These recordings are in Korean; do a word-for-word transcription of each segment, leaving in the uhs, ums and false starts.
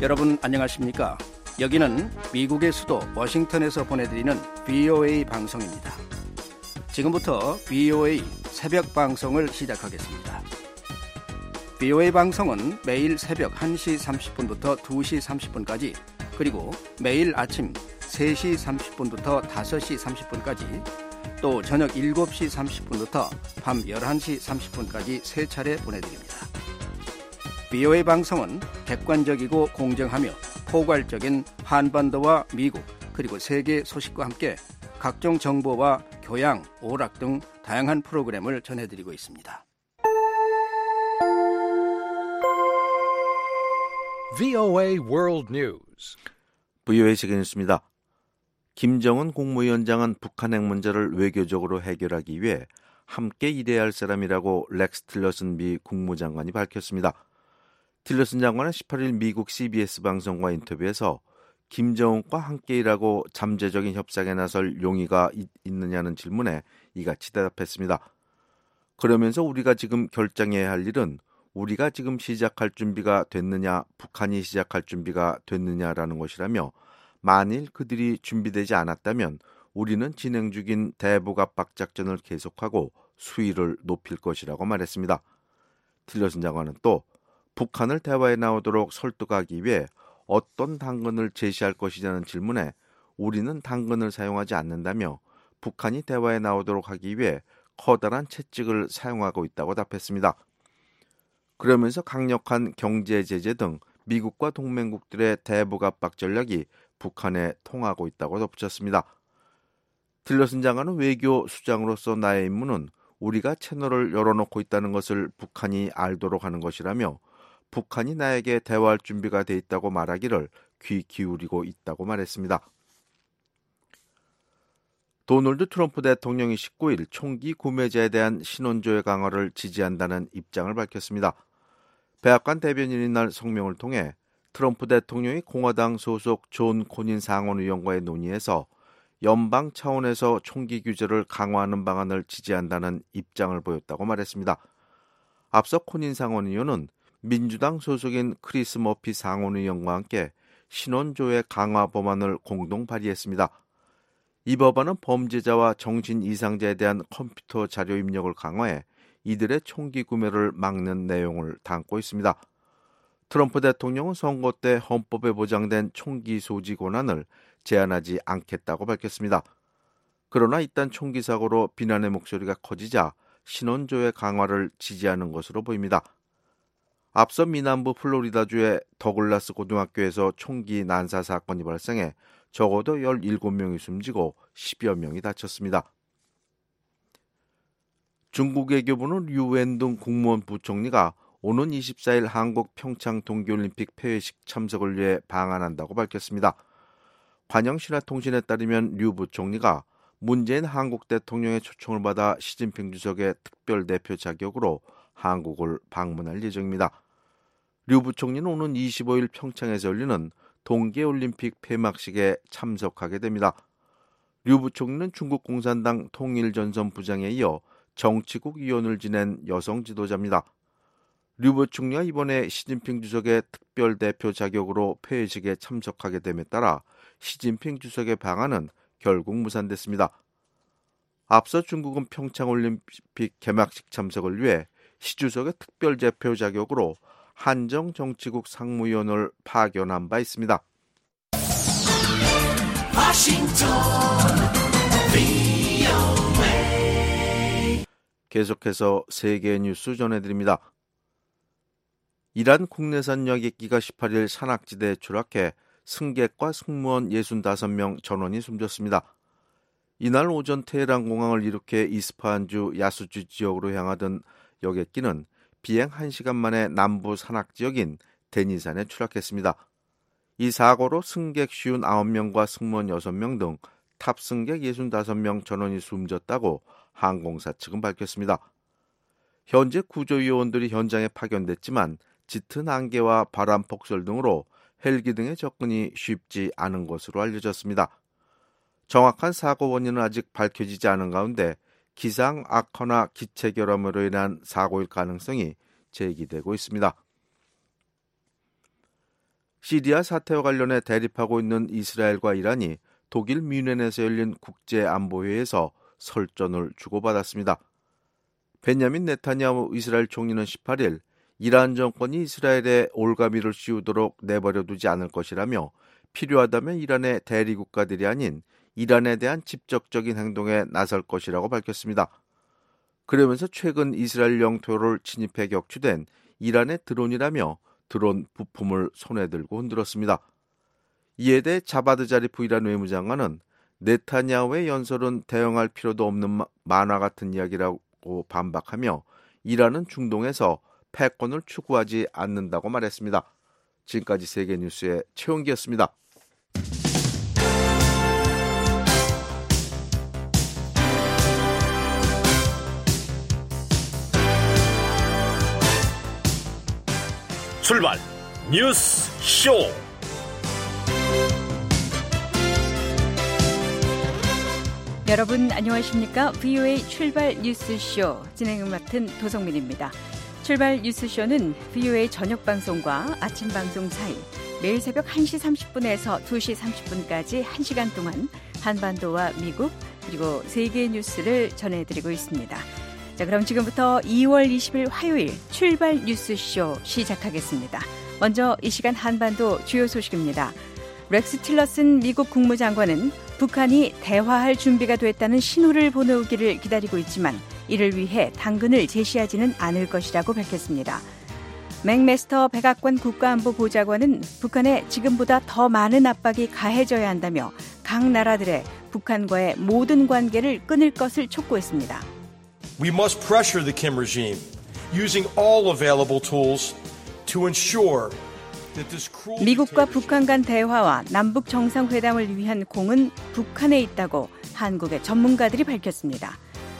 여러분 안녕하십니까? 여기는 미국의 수도 워싱턴에서 보내드리는 브이오에이 방송입니다. 지금부터 브이오에이 새벽 방송을 시작하겠습니다. 브이오에이 방송은 매일 새벽 한 시 삼십 분부터 두 시 삼십 분까지 그리고 매일 아침 세 시 삼십 분부터 다섯 시 삼십 분까지 또 저녁 일곱 시 삼십 분부터 밤 열한 시 삼십 분까지 세 차례 보내드립니다. 브이오에이 방송은 객관적이고 공정하며 포괄적인 한반도와 미국 그리고 세계 소식과 함께 각종 정보와 교양, 오락 등 다양한 프로그램을 전해드리고 있습니다. 브이오에이 World News. 브이오에이 세계 뉴스입니다. 김정은 국무위원장은 북한 핵 문제를 외교적으로 해결하기 위해 함께 일해야 할 사람이라고 렉스 틸러슨 미 국무장관이 밝혔습니다. 틸러슨 장관은 십팔 일 미국 씨비에스 방송과 인터뷰에서 김정은과 함께 일하고 잠재적인 협상에 나설 용의가 있, 있느냐는 질문에 이같이 대답했습니다. 그러면서 우리가 지금 결정해야 할 일은 우리가 지금 시작할 준비가 됐느냐, 북한이 시작할 준비가 됐느냐라는 것이라며 만일 그들이 준비되지 않았다면 우리는 진행 중인 대북 압박 작전을 계속하고 수위를 높일 것이라고 말했습니다. 틸러슨 장관은 또 북한을 대화에 나오도록 설득하기 위해 어떤 당근을 제시할 것이냐는 질문에 우리는 당근을 사용하지 않는다며 북한이 대화에 나오도록 하기 위해 커다란 채찍을 사용하고 있다고 답했습니다. 그러면서 강력한 경제 제재 등 미국과 동맹국들의 대북 압박 전략이 북한에 통하고 있다고 덧붙였습니다. 틸러슨 장관은 외교 수장으로서 나의 임무는 우리가 채널을 열어놓고 있다는 것을 북한이 알도록 하는 것이라며 북한이 나에게 대화할 준비가 돼 있다고 말하기를 귀 기울이고 있다고 말했습니다. 도널드 트럼프 대통령이 십구 일 총기 구매자에 대한 신원조회 강화를 지지한다는 입장을 밝혔습니다. 백악관 대변인이 날 성명을 통해 트럼프 대통령이 공화당 소속 존 코닌 상원의원과의 논의에서 연방 차원에서 총기 규제를 강화하는 방안을 지지한다는 입장을 보였다고 말했습니다. 앞서 코닌 상원의원은 민주당 소속인 크리스 머피 상원의원과 함께 신원조회 강화 법안을 공동 발의했습니다. 이 법안은 범죄자와 정신 이상자에 대한 컴퓨터 자료 입력을 강화해 이들의 총기 구매를 막는 내용을 담고 있습니다. 트럼프 대통령은 선거 때 헌법에 보장된 총기 소지 권한을 제한하지 않겠다고 밝혔습니다. 그러나 이딴 총기 사고로 비난의 목소리가 커지자 신원조회 강화를 지지하는 것으로 보입니다. 앞서 미남부 플로리다주의 더글라스 고등학교에서 총기 난사 사건이 발생해 적어도 열일곱 명이 숨지고 십여 명이 다쳤습니다. 중국 외교부는 류웬둥 국무원 부총리가 오는 이십사 일 한국 평창 동계올림픽 폐회식 참석을 위해 방한한다고 밝혔습니다. 관영신화통신에 따르면 류 부총리가 문재인 한국 대통령의 초청을 받아 시진핑 주석의 특별 대표 자격으로 한국을 방문할 예정입니다. 류 부총리는 오는 이십오 일 평창에서 열리는 동계올림픽 폐막식에 참석하게 됩니다. 류 부총리는 중국 공산당 통일전선 부장에 이어 정치국 위원을 지낸 여성 지도자입니다. 류 부총리가 이번에 시진핑 주석의 특별 대표 자격으로 폐회식에 참석하게 됨에 따라 시진핑 주석의 방한은 결국 무산됐습니다. 앞서 중국은 평창올림픽 개막식 참석을 위해 시 주석의 특별 대표 자격으로 한정 정치국 상무위원을 파견한 바 있습니다. 워싱턴 브이오에이 계속해서 세계 뉴스 전해드립니다. 이란 국내산 여객기가 십팔 일 산악지대에 추락해 승객과 승무원 육십오 명 전원이 숨졌습니다. 이날 오전 테헤란 공항을 이륙해 이스파한주 야수주 지역으로 향하던 여객기는 비행 한 시간 만에 남부 산악지역인 데니산에 추락했습니다. 이 사고로 승객 오십구 명과 승무원 여섯 명 등 탑승객 육십오 명 전원이 숨졌다고 항공사 측은 밝혔습니다. 현재 구조요원들이 현장에 파견됐지만 짙은 안개와 바람 폭설 등으로 헬기 등의 접근이 쉽지 않은 것으로 알려졌습니다. 정확한 사고 원인은 아직 밝혀지지 않은 가운데 기상 악화나 기체 결함으로 인한 사고일 가능성이 제기되고 있습니다. 시리아 사태와 관련해 대립하고 있는 이스라엘과 이란이 독일 뮌헨에서 열린 국제안보회의에서 설전을 주고받았습니다. 벤야민 네타냐후 이스라엘 총리는 십팔 일 이란 정권이 이스라엘에 올가미를 씌우도록 내버려두지 않을 것이라며 필요하다면 이란의 대리국가들이 아닌 이란에 대한 직접적인 행동에 나설 것이라고 밝혔습니다. 그러면서 최근 이스라엘 영토를 침입해 격추된 이란의 드론이라며 드론 부품을 손에 들고 흔들었습니다. 이에 대해 자바드 자리프 이란 외무장관은 네타냐후의 연설은 대응할 필요도 없는 만화 같은 이야기라고 반박하며 이란은 중동에서 패권을 추구하지 않는다고 말했습니다. 지금까지 세계뉴스의 최원기였습니다. 출발 뉴스 쇼. 여러분 안녕하십니까? 브이오에이 출발 뉴스쇼 진행을 맡은 도성민입니다. 출발 뉴스쇼는 브이오에이 저녁 방송과 아침 방송 사이 매일 새벽 한 시 삼십 분에서 두 시 삼십 분까지 한 시간 동안 한반도와 미국 그리고 세계 뉴스를 전해드리고 있습니다. 자, 그럼 지금부터 이월 이십일 화요일 출발 뉴스쇼 시작하겠습니다. 먼저 이 시간 한반도 주요 소식입니다. 렉스 틸러슨 미국 국무장관은 북한이 대화할 준비가 됐다는 신호를 보내오기를 기다리고 있지만 이를 위해 당근을 제시하지는 않을 것이라고 밝혔습니다. 맥메스터 백악관 국가안보보좌관은 북한에 지금보다 더 많은 압박이 가해져야 한다며 각 나라들의 북한과의 모든 관계를 끊을 것을 촉구했습니다. We must pressure the Kim regime using all available tools to ensure that this cruel 미국과 북한 간 대화와 남북 정상회담을 위한 공은 북한에 있다고 한국의 전문가들이 밝혔습니다.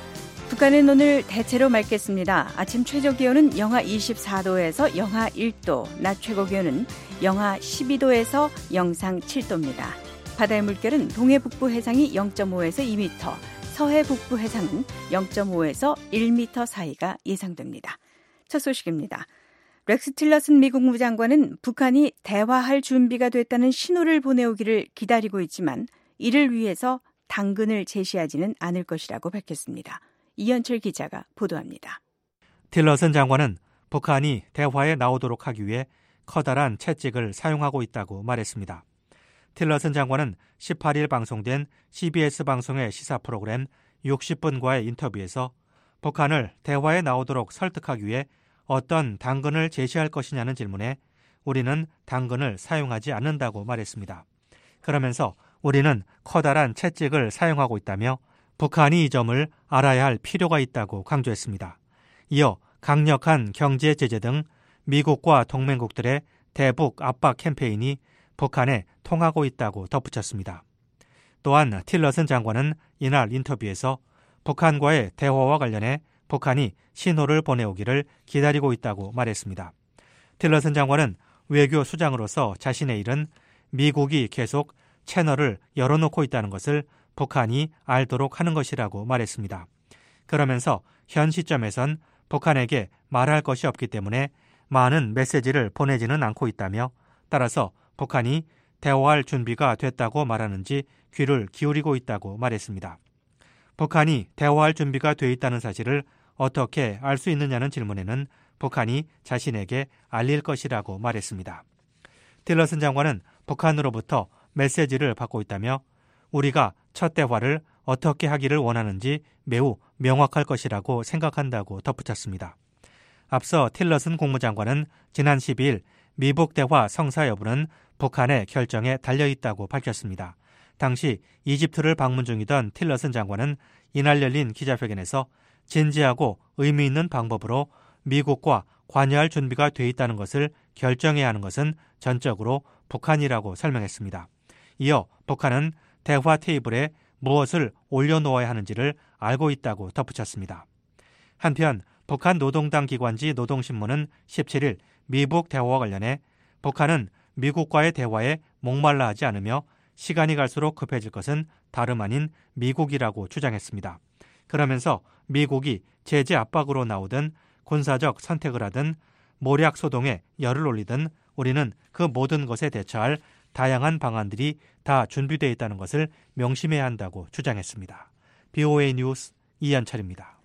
북한은 오늘 대체로 맑겠습니다. 아침 최저 기온은 영하 이십사 도에서 영하 일 도, 낮 최고 기온은 영하 십이 도에서 영상 칠 도입니다. 바다의 물결은 동해 북부 해상이 영 점 오에서 이 미터, 서해 북부 해상은 영 점 오에서 일 미터 사이가 예상됩니다. 첫 소식입니다. 렉스 틸러슨 미국 국무장관은 북한이 대화할 준비가 됐다는 신호를 보내오기를 기다리고 있지만 이를 위해서 당근을 제시하지는 않을 것이라고 밝혔습니다. 이현철 기자가 보도합니다. 틸러슨 장관은 북한이 대화에 나오도록 하기 위해 커다란 채찍을 사용하고 있다고 말했습니다. 틸러슨 장관은 십팔 일 방송된 씨비에스 방송의 시사 프로그램 육십 분과의 인터뷰에서 북한을 대화에 나오도록 설득하기 위해 어떤 당근을 제시할 것이냐는 질문에 우리는 당근을 사용하지 않는다고 말했습니다. 그러면서 우리는 커다란 채찍을 사용하고 있다며 북한이 이 점을 알아야 할 필요가 있다고 강조했습니다. 이어 강력한 경제 제재 등 미국과 동맹국들의 대북 압박 캠페인이 북한에 통하고 있다고 덧붙였습니다. 또한 틸러슨 장관은 이날 인터뷰에서 북한과의 대화와 관련해 북한이 신호를 보내오기를 기다리고 있다고 말했습니다. 틸러슨 장관은 외교 수장으로서 자신의 일은 미국이 계속 채널을 열어놓고 있다는 것을 북한이 알도록 하는 것이라고 말했습니다. 그러면서 현 시점에선 북한에게 말할 것이 없기 때문에 많은 메시지를 보내지는 않고 있다며 따라서 북한이 대화할 준비가 됐다고 말하는지 귀를 기울이고 있다고 말했습니다. 북한이 대화할 준비가 돼 있다는 사실을 어떻게 알 수 있느냐는 질문에는 북한이 자신에게 알릴 것이라고 말했습니다. 틸러슨 장관은 북한으로부터 메시지를 받고 있다며 우리가 첫 대화를 어떻게 하기를 원하는지 매우 명확할 것이라고 생각한다고 덧붙였습니다. 앞서 틸러슨 국무장관은 지난 십이 일 미북 대화 성사 여부는 북한의 결정에 달려있다고 밝혔습니다. 당시 이집트를 방문 중이던 틸러슨 장관은 이날 열린 기자회견에서 진지하고 의미 있는 방법으로 미국과 관여할 준비가 돼 있다는 것을 결정해야 하는 것은 전적으로 북한이라고 설명했습니다. 이어 북한은 대화 테이블에 무엇을 올려놓아야 하는지를 알고 있다고 덧붙였습니다. 한편 북한 노동당 기관지 노동신문은 십칠 일 미북 대화와 관련해 북한은 미국과의 대화에 목말라 하지 않으며 시간이 갈수록 급해질 것은 다름 아닌 미국이라고 주장했습니다. 그러면서 미국이 제재 압박으로 나오든 군사적 선택을 하든 모략 소동에 열을 올리든 우리는 그 모든 것에 대처할 다양한 방안들이 다 준비되어 있다는 것을 명심해야 한다고 주장했습니다. 비오에이 뉴스 이현철입니다.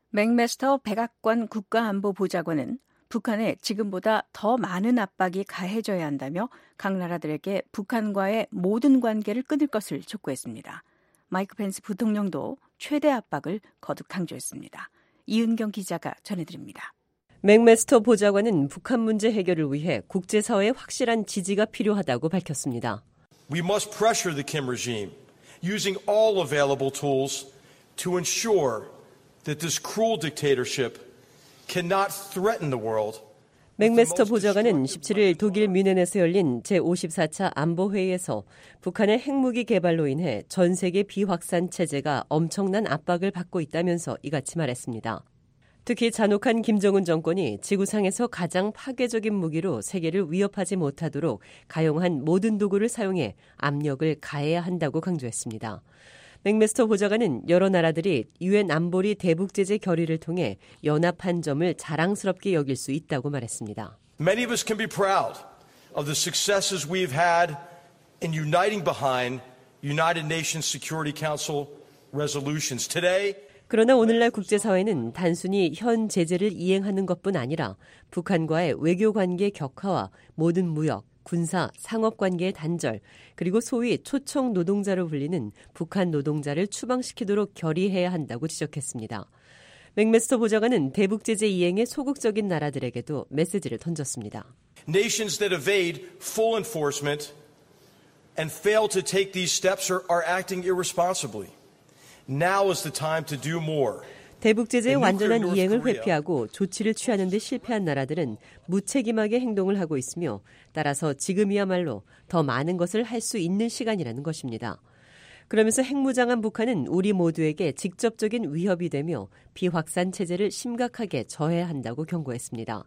맥메스터 백악관 국가안보보좌관은 북한에 지금보다 더 많은 압박이 가해져야 한다며 각 나라들에게 북한과의 모든 관계를 끊을 것을 촉구했습니다. 마이크 펜스 부통령도 최대 압박을 거듭 강조했습니다. 이은경 기자가 전해드립니다. 맥메스터 보좌관은 북한 문제 해결을 위해 국제사회의 확실한 지지가 필요하다고 밝혔습니다. We must pressure the Kim regime using all available tools to ensure that this cruel dictatorship cannot threaten the world. 맥메스터 보좌관은 십칠일 독일 뮌헨에서 열린 제오십사 차 안보회의에서 북한의 핵무기 개발로 인해 전 세계 비확산 체제가 엄청난 압박을 받고 있다면서 이같이 말했습니다. 특히 잔혹한 김정은 정권이 지구상에서 가장 파괴적인 무기로 세계를 위협하지 못하도록 가용한 모든 도구를 사용해 압력을 가해야 한다고 강조했습니다. 맥메스터 보좌관은 여러 나라들이 유엔 안보리 대북제재 결의를 통해 연합한 점을 자랑스럽게 여길 수 있다고 말했습니다. Many of us can be proud of the successes we've had in uniting behind United Nations Security Council resolutions. Today, 그러나 오늘날 국제사회는 단순히 현 제재를 이행하는 것뿐 아니라 북한과의 외교관계 격화와 모든 무역, 군사, 상업관계의 단절, 그리고 소위 초청 노동자로 불리는 북한 노동자를 추방시키도록 결의해야 한다고 지적했습니다. 맥메스터 보좌관은 대북제재 이행에 소극적인 나라들에게도 메시지를 던졌습니다. Nations that evade full enforcement and fail to take these steps are, are acting irresponsibly. Now is the time to do more. 대북제재의 완전한 이행을 회피하고 조치를 취하는 데 실패한 나라들은 무책임하게 행동을 하고 있으며 따라서 지금이야말로 더 많은 것을 할 수 있는 시간이라는 것입니다. 그러면서 핵무장한 북한은 우리 모두에게 직접적인 위협이 되며 비확산 체제를 심각하게 저해야 한다고 경고했습니다.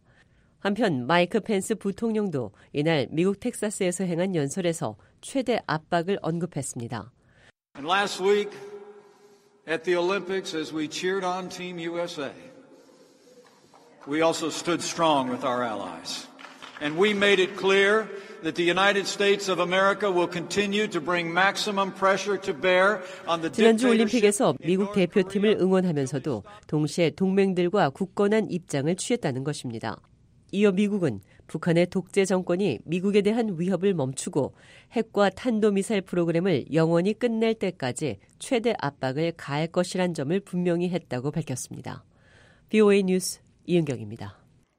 한편 마이크 펜스 부통령도 이날 미국 텍사스에서 행한 연설에서 최대 압박을 언급했습니다. And last week at the Olympics, as we cheered on Team U S A, we also stood strong with our allies. And we made it clear that the United States of America will continue to bring maximum pressure to bear on the 지난주 올림픽에서 미국 대표팀을 응원하면서도 동시에 동맹들과 굳건한 입장을 취했다는 것입니다. 이어 미국은 북한의 독재 정권이 미국에 대한 위협을 멈추고 핵과 탄도미사일 프로그램을 영원히 끝낼 때까지 최대 압박을 가할 것이란 점을 분명히 했다고 밝혔습니다. 비오에이 뉴스 이은경입니다.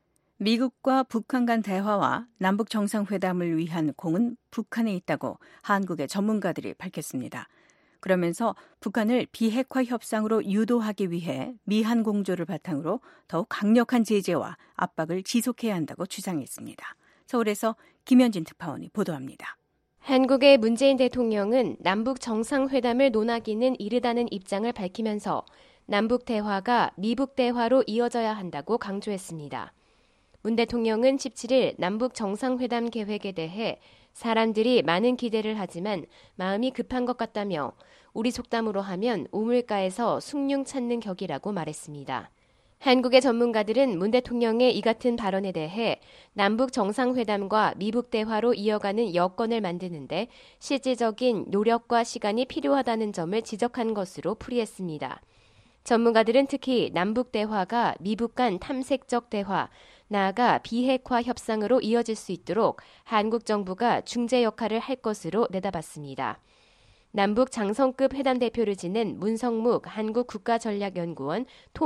미국과 북한 간 대화와 남북 정상회담을 위한 공은 북한에 있다고 한국의 전문가들이 밝혔습니다. 그러면서 북한을 비핵화 협상으로 유도하기 위해 미한 공조를 바탕으로 더욱 강력한 제재와 압박을 지속해야 한다고 주장했습니다. 서울에서 김현진 특파원이 보도합니다. 한국의 문재인 대통령은 남북 정상회담을 논하기는 이르다는 입장을 밝히면서 남북 대화가 미북 대화로 이어져야 한다고 강조했습니다. 문 대통령은 십칠일 남북 정상회담 계획에 대해 사람들이 많은 기대를 하지만 마음이 급한 것 같다며 우리 속담으로 하면 우물가에서 숭늉 찾는 격이라고 말했습니다. 한국의 전문가들은 문 대통령의 이 같은 발언에 대해 남북 정상회담과 미북 대화로 이어가는 여건을 만드는데 실질적인 노력과 시간이 필요하다는 점을 지적한 것으로 풀이했습니다. 전문가들은 특히 남북 대화가 미북 간 탐색적 대화, 나아가 비핵화 협상으로 이어질 수 있도록 한국 정부가 중재 역할을 할 것으로 내다봤습니다. 남북 장성급 회담 대표를 지낸 문성묵 한국국가전략연구원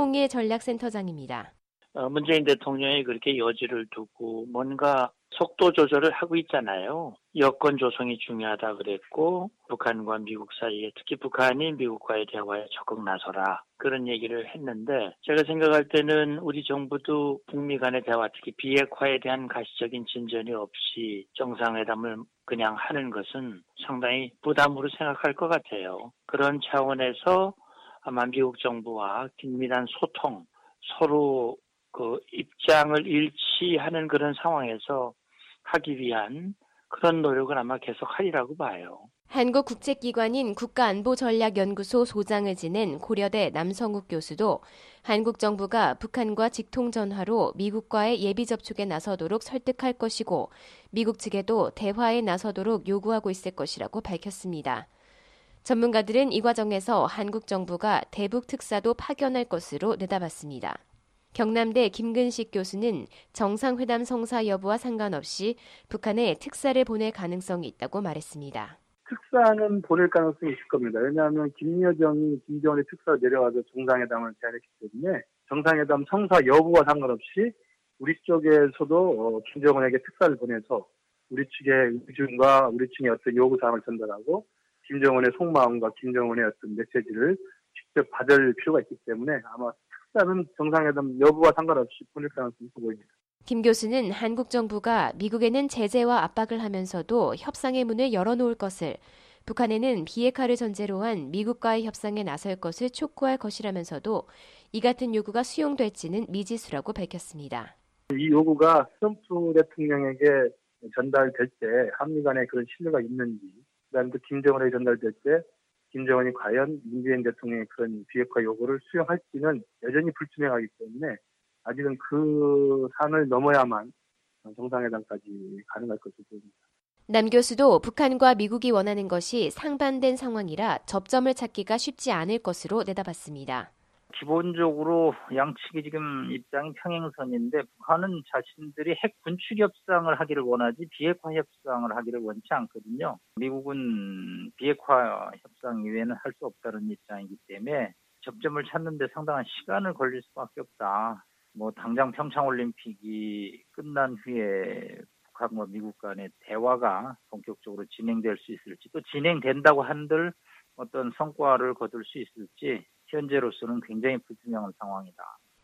통일전략센터장입니다. 문재인 대통령이 그렇게 여지를 두고 뭔가 속도 조절을 하고 있잖아요. 여건 조성이 중요하다 그랬고 북한과 미국 사이에 특히 북한이 미국과의 대화에 적극 나서라 그런 얘기를 했는데 제가 생각할 때는 우리 정부도 북미 간의 대화 특히 비핵화에 대한 가시적인 진전이 없이 정상회담을 그냥 하는 것은 상당히 부담으로 생각할 것 같아요. 그런 차원에서 아마 미국 정부와 긴밀한 소통 서로 그 입장을 일치하는 그런 상황에서 하기 위한 그런 노력을 아마 계속 하리라고 봐요. 한국 국제기관인 국가안보전략연구소 소장을 지낸 고려대 남성욱 교수도 한국 정부가 북한과 직통전화로 미국과의 예비 접촉에 나서도록 설득할 것이고 미국 측에도 대화에 나서도록 요구하고 있을 것이라고 밝혔습니다. 전문가들은 이 과정에서 한국 정부가 대북 특사도 파견할 것으로 내다봤습니다. 경남대 김근식 교수는 정상회담 성사 여부와 상관없이 북한에 특사를 보낼 가능성이 있다고 말했습니다. 특사는 보낼 가능성이 있을 겁니다. 왜냐하면 김여정이 김정은의 특사로 내려와서 정상회담을 제안했기 때문에 정상회담 성사 여부와 상관없이 우리 쪽에서도 어, 김정은에게 특사를 보내서 우리 측의 의중과 우리 측의 어떤 요구사항을 전달하고 김정은의 속마음과 김정은의 어떤 메시지를 직접 받을 필요가 있기 때문에 아마 특사는 정상회담 여부와 상관없이 보낼 가능성이 있어 보입니다. 김 교수는 한국 정부가 미국에는 제재와 압박을 하면서도 협상의 문을 열어놓을 것을, 북한에는 비핵화를 전제로 한 미국과의 협상에 나설 것을 촉구할 것이라면서도 이 같은 요구가 수용될지는 미지수라고 밝혔습니다. 이 요구가 트럼프 대통령에게 전달될 때 한미 간에 그런 신뢰가 있는지, 그다음에 또 김정은에게 전달될 때 김정은이 과연 문재인 대통령의 그런 비핵화 요구를 수용할지는 여전히 불투명하기 때문에 아직은 그 산을 넘어야만 정상회담까지 가능할 것으로 보입니다. 남 교수도 북한과 미국이 원하는 것이 상반된 상황이라 접점을 찾기가 쉽지 않을 것으로 내다봤습니다. 기본적으로 양측이 지금 입장이 평행선인데 북한은 자신들이 핵 군축 협상을 하기를 원하지 비핵화 협상을 하기를 원치 않거든요. 미국은 비핵화 협상 이외에는 할 수 없다는 입장이기 때문에 접점을 찾는 데 상당한 시간을 걸릴 수밖에 없다. 뭐 당장 평창올림픽이 끝난 후에 북한과 미국 간의 대화가 본격적으로 진행될 수 있을지, 또 진행된다고 한들 어떤 성과를 거둘 수 있을지 현재로서는 굉장히 불투명한 상황이다.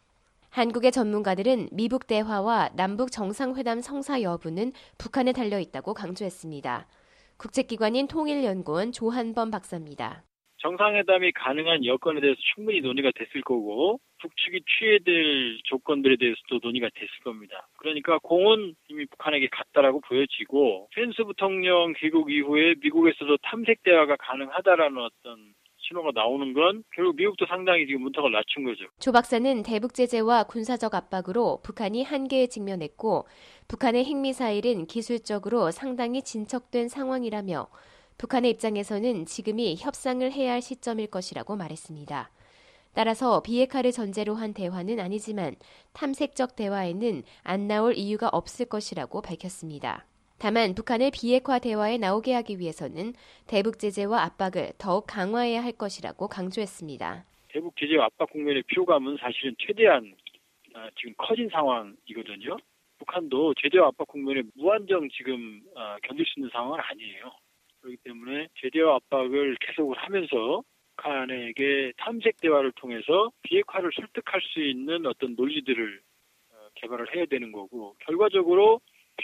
한국의 전문가들은 미북 대화와 남북 정상회담 성사 여부는 북한에 달려있다고 강조했습니다. 국제기관인 통일연구원 조한범 박사입니다. 정상회담이 가능한 여건에 대해서 충분히 논의가 됐을 거고 북측이 취해야 될 조건들에 대해서도 논의가 됐을 겁니다. 그러니까 공은 이미 북한에게 갔다라고 보여지고 펜스 부통령 귀국 이후에 미국에서도 탐색 대화가 가능하다라는 어떤 신호가 나오는 건 결국 미국도 상당히 지금 문턱을 낮춘 거죠. 조 박사는 대북 제재와 군사적 압박으로 북한이 한계에 직면했고 북한의 핵미사일은 기술적으로 상당히 진척된 상황이라며 북한의 입장에서는 지금이 협상을 해야 할 시점일 것이라고 말했습니다. 따라서 비핵화를 전제로 한 대화는 아니지만 탐색적 대화에는 안 나올 이유가 없을 것이라고 밝혔습니다. 다만 북한을 비핵화 대화에 나오게 하기 위해서는 대북 제재와 압박을 더욱 강화해야 할 것이라고 강조했습니다. 대북 제재와 압박 국면의 피로감은 사실은 최대한 아, 지금 커진 상황이거든요. 북한도 제재와 압박 국면에 무한정 지금 아, 견딜 수 있는 상황은 아니에요. 그렇기 때문에 제재와 압박을 계속을 하면서 북한에게 탐색 대화를 통해서 비핵화를 설득할 수 있는 어떤 논리들을 개발을 해야 되는 거고, 결과적으로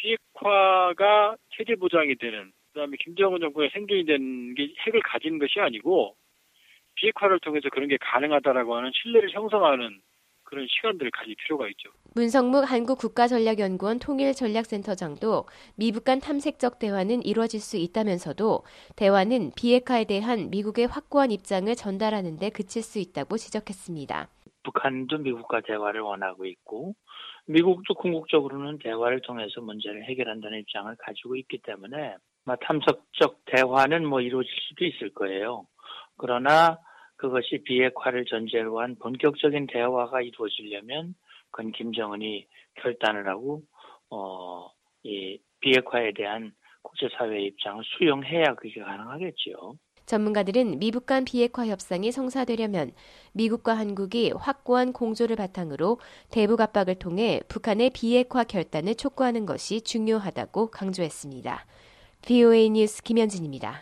비핵화가 체제 보장이 되는, 그다음에 김정은 정부의 생존이 되는 게 핵을 가진 것이 아니고 비핵화를 통해서 그런 게 가능하다라고 하는 신뢰를 형성하는 그런 시간들을 가질 필요가 있죠. 문성묵 한국국가전략연구원 통일전략센터장도 미북 간 탐색적 대화는 이루어질 수 있다면서도 대화는 비핵화에 대한 미국의 확고한 입장을 전달하는 데 그칠 수 있다고 지적했습니다. 북한도 미국과 대화를 원하고 있고 미국도 궁극적으로는 대화를 통해서 문제를 해결한다는 입장을 가지고 있기 때문에 탐색적 대화는 뭐 이루어질 수도 있을 거예요. 그러나 그것이 비핵화를 전제로 한 본격적인 대화가 이루어지려면 그건 김정은이 결단을 하고 어, 이 비핵화에 대한 국제사회의 입장을 수용해야 그게 가능하겠죠. 전문가들은 미북 간 비핵화 협상이 성사되려면 미국과 한국이 확고한 공조를 바탕으로 대북 압박을 통해 북한의 비핵화 결단을 촉구하는 것이 중요하다고 강조했습니다. 브이오에이 뉴스 김현진입니다.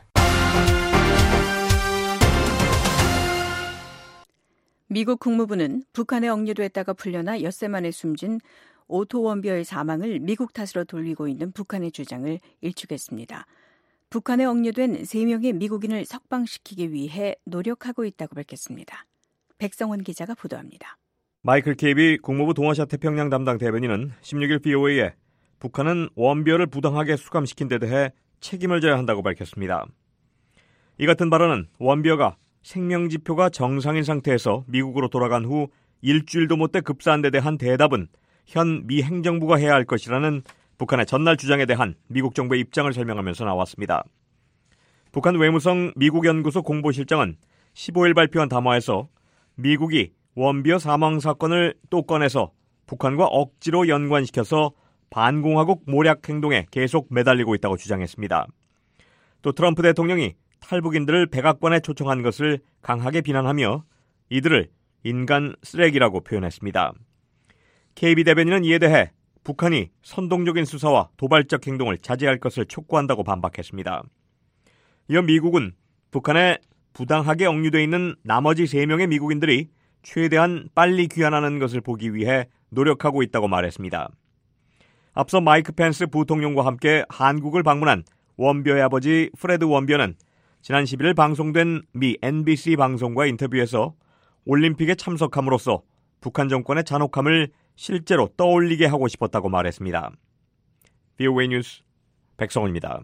미국 국무부는 북한에 억류됐다가 풀려나 엿새 만에 숨진 오토 원비어의 사망을 미국 탓으로 돌리고 있는 북한의 주장을 일축했습니다. 북한에 억류된 세 명의 미국인을 석방시키기 위해 노력하고 있다고 밝혔습니다. 백성원 기자가 보도합니다. 마이클 케이비 국무부 동아시아 태평양 담당 대변인은 십육 일 브이오에이에 북한은 원비어를 부당하게 수감시킨 데 대해 책임을 져야 한다고 밝혔습니다. 이 같은 발언은 원비어가 생명지표가 정상인 상태에서 미국으로 돌아간 후 일주일도 못 돼 급사한 데 대한 대답은 현 미 행정부가 해야 할 것이라는 북한의 전날 주장에 대한 미국 정부의 입장을 설명하면서 나왔습니다. 북한 외무성 미국연구소 공보실장은 십오일 발표한 담화에서 미국이 원비어 사망 사건을 또 꺼내서 북한과 억지로 연관시켜서 반공화국 모략 행동에 계속 매달리고 있다고 주장했습니다. 또 트럼프 대통령이 탈북인들을 백악관에 초청한 것을 강하게 비난하며 이들을 인간 쓰레기라고 표현했습니다. 케이비 대변인은 이에 대해 북한이 선동적인 수사와 도발적 행동을 자제할 것을 촉구한다고 반박했습니다. 이어 미국은 북한에 부당하게 억류돼 있는 나머지 세 명의 미국인들이 최대한 빨리 귀환하는 것을 보기 위해 노력하고 있다고 말했습니다. 앞서 마이크 펜스 부통령과 함께 한국을 방문한 원비어의 아버지 프레드 원비어는 지난 십일일 방송된 미 엔비씨 방송과 인터뷰에서 올림픽에 참석함으로써 북한 정권의 잔혹함을 실제로 떠올리게 하고 싶었다고 말했습니다. 브이오에이 뉴스 백성훈입니다.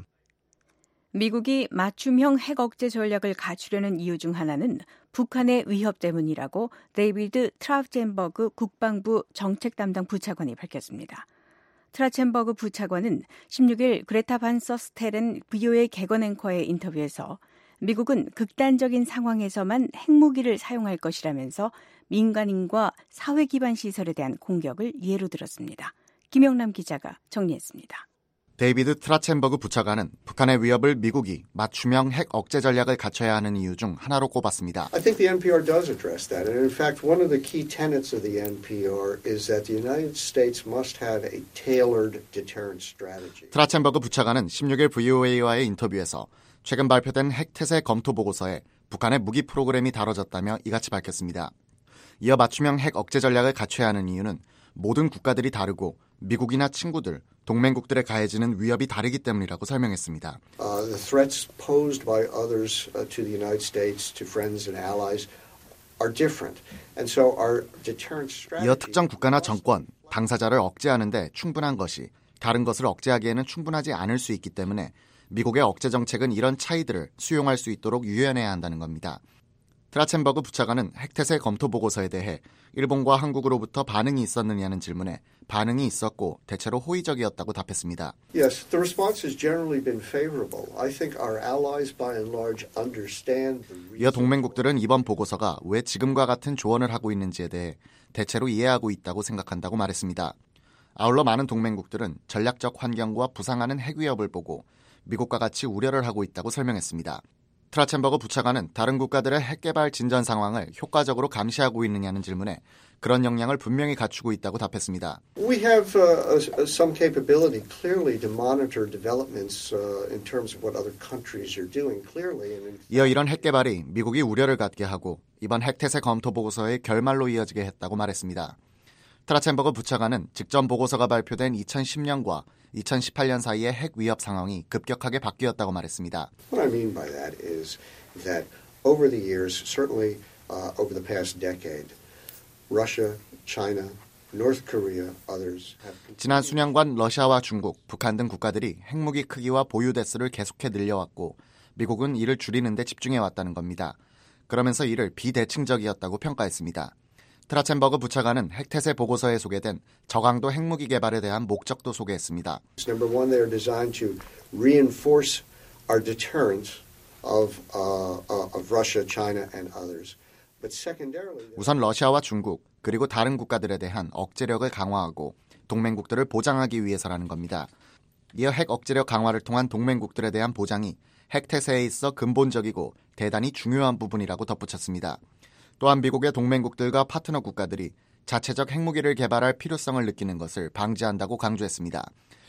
미국이 맞춤형 핵 억제 전략을 갖추려는 이유 중 하나는 북한의 위협 때문이라고 데이비드 트라우첸버그 국방부 정책 담당 부차관이 밝혔습니다. 트라첸버그 부차관은 십육일 그레타 반 서스텔은 브이오에이 개건 앵커의 인터뷰에서 미국은 극단적인 상황에서만 핵무기를 사용할 것이라면서 민간인과 사회 기반 시설에 대한 공격을 예로 들었습니다. 김영남 기자가 정리했습니다. 데이비드 트라첸버그 부차관은 북한의 위협을 미국이 맞춤형 핵 억제 전략을 갖춰야 하는 이유 중 하나로 꼽았습니다. I think the 엔피알 does address that. And in fact, one of the key tenets of the 엔피알 is that the United States must have a tailored deterrence strategy. 트라첸버그 부차관은 십육일 브이오에이와의 인터뷰에서 최근 발표된 핵태세 검토 보고서에 북한의 무기 프로그램이 다뤄졌다며 이같이 밝혔습니다. 이어 맞춤형 핵 억제 전략을 갖춰야 하는 이유는 모든 국가들이 다르고 미국이나 친구들, 동맹국들에 가해지는 위협이 다르기 때문이라고 설명했습니다. Uh, the threats posed by others uh, to the United States, to friends and allies are different. And so our deterrence strategy... 이어 특정 국가나 정권, 당사자를 억제하는 데 충분한 것이 다른 것을 억제하기에는 충분하지 않을 수 있기 때문에 미국의 억제 정책은 이런 차이들을 수용할 수 있도록 유연해야 한다는 겁니다. 트라첸버그 부차관은 핵태세 검토 보고서에 대해 일본과 한국으로부터 반응이 있었느냐는 질문에 반응이 있었고 대체로 호의적이었다고 답했습니다. Yes, the response has generally been favorable. I think our allies by and large understand the reason. 이어 동맹국들은 이번 보고서가 왜 지금과 같은 조언을 하고 있는지에 대해 대체로 이해하고 있다고 생각한다고 말했습니다. 아울러 많은 동맹국들은 전략적 환경과 부상하는 핵 위협을 보고 미국과 같이 우려를 하고 있다고 설명했습니다. 트라첸버그 부차관은 다른 국가들의 핵개발 진전 상황을 효과적으로 감시하고 있느냐는 질문에 그런 역량을 분명히 갖추고 있다고 답했습니다. We have uh, some capability clearly to monitor developments uh, in terms of what other countries are doing clearly. And 이어 이런 핵개발이 미국이 우려를 갖게 하고 이번 핵태세 검토 보고서의 결말로 이어지게 했다고 말했습니다. 트라첸버그 부차관은 직전 보고서가 발표된 이천십년과 이천십팔년 사이의 핵 위협 상황이 급격하게 바뀌었다고 말했습니다. What I mean by that is that over the years, certainly uh, over the past decade, Russia, China, North Korea, others have... 지난 수년간 러시아와 중국, 북한 등 국가들이 핵무기 크기와 보유 대수를 계속해 늘려왔고 미국은 이를 줄이는 데 집중해왔다는 겁니다. 그러면서 이를 비대칭적이었다고 평가했습니다. 트라첸버그 부차관은 핵태세 보고서에 소개된 저강도 핵무기 개발에 대한 목적도 소개했습니다. Number one, they are designed to reinforce our deterrence of, uh, of Russia, China, and others. But secondarily, 우선 러시아와 중국 그리고 다른 국가들에 대한 억제력을 강화하고 동맹국들을 보장하기 위해서라는 겁니다. 이어 핵 억제력 강화를 통한 동맹국들에 대한 보장이 핵태세에 있어 근본적이고 대단히 중요한 부분이라고 덧붙였습니다. 또한 미국의 동맹국들과 파트너 국가들이 자체적 핵무기를 개발할 필요성을 느끼는 것을 방지한다고 강조했습니다.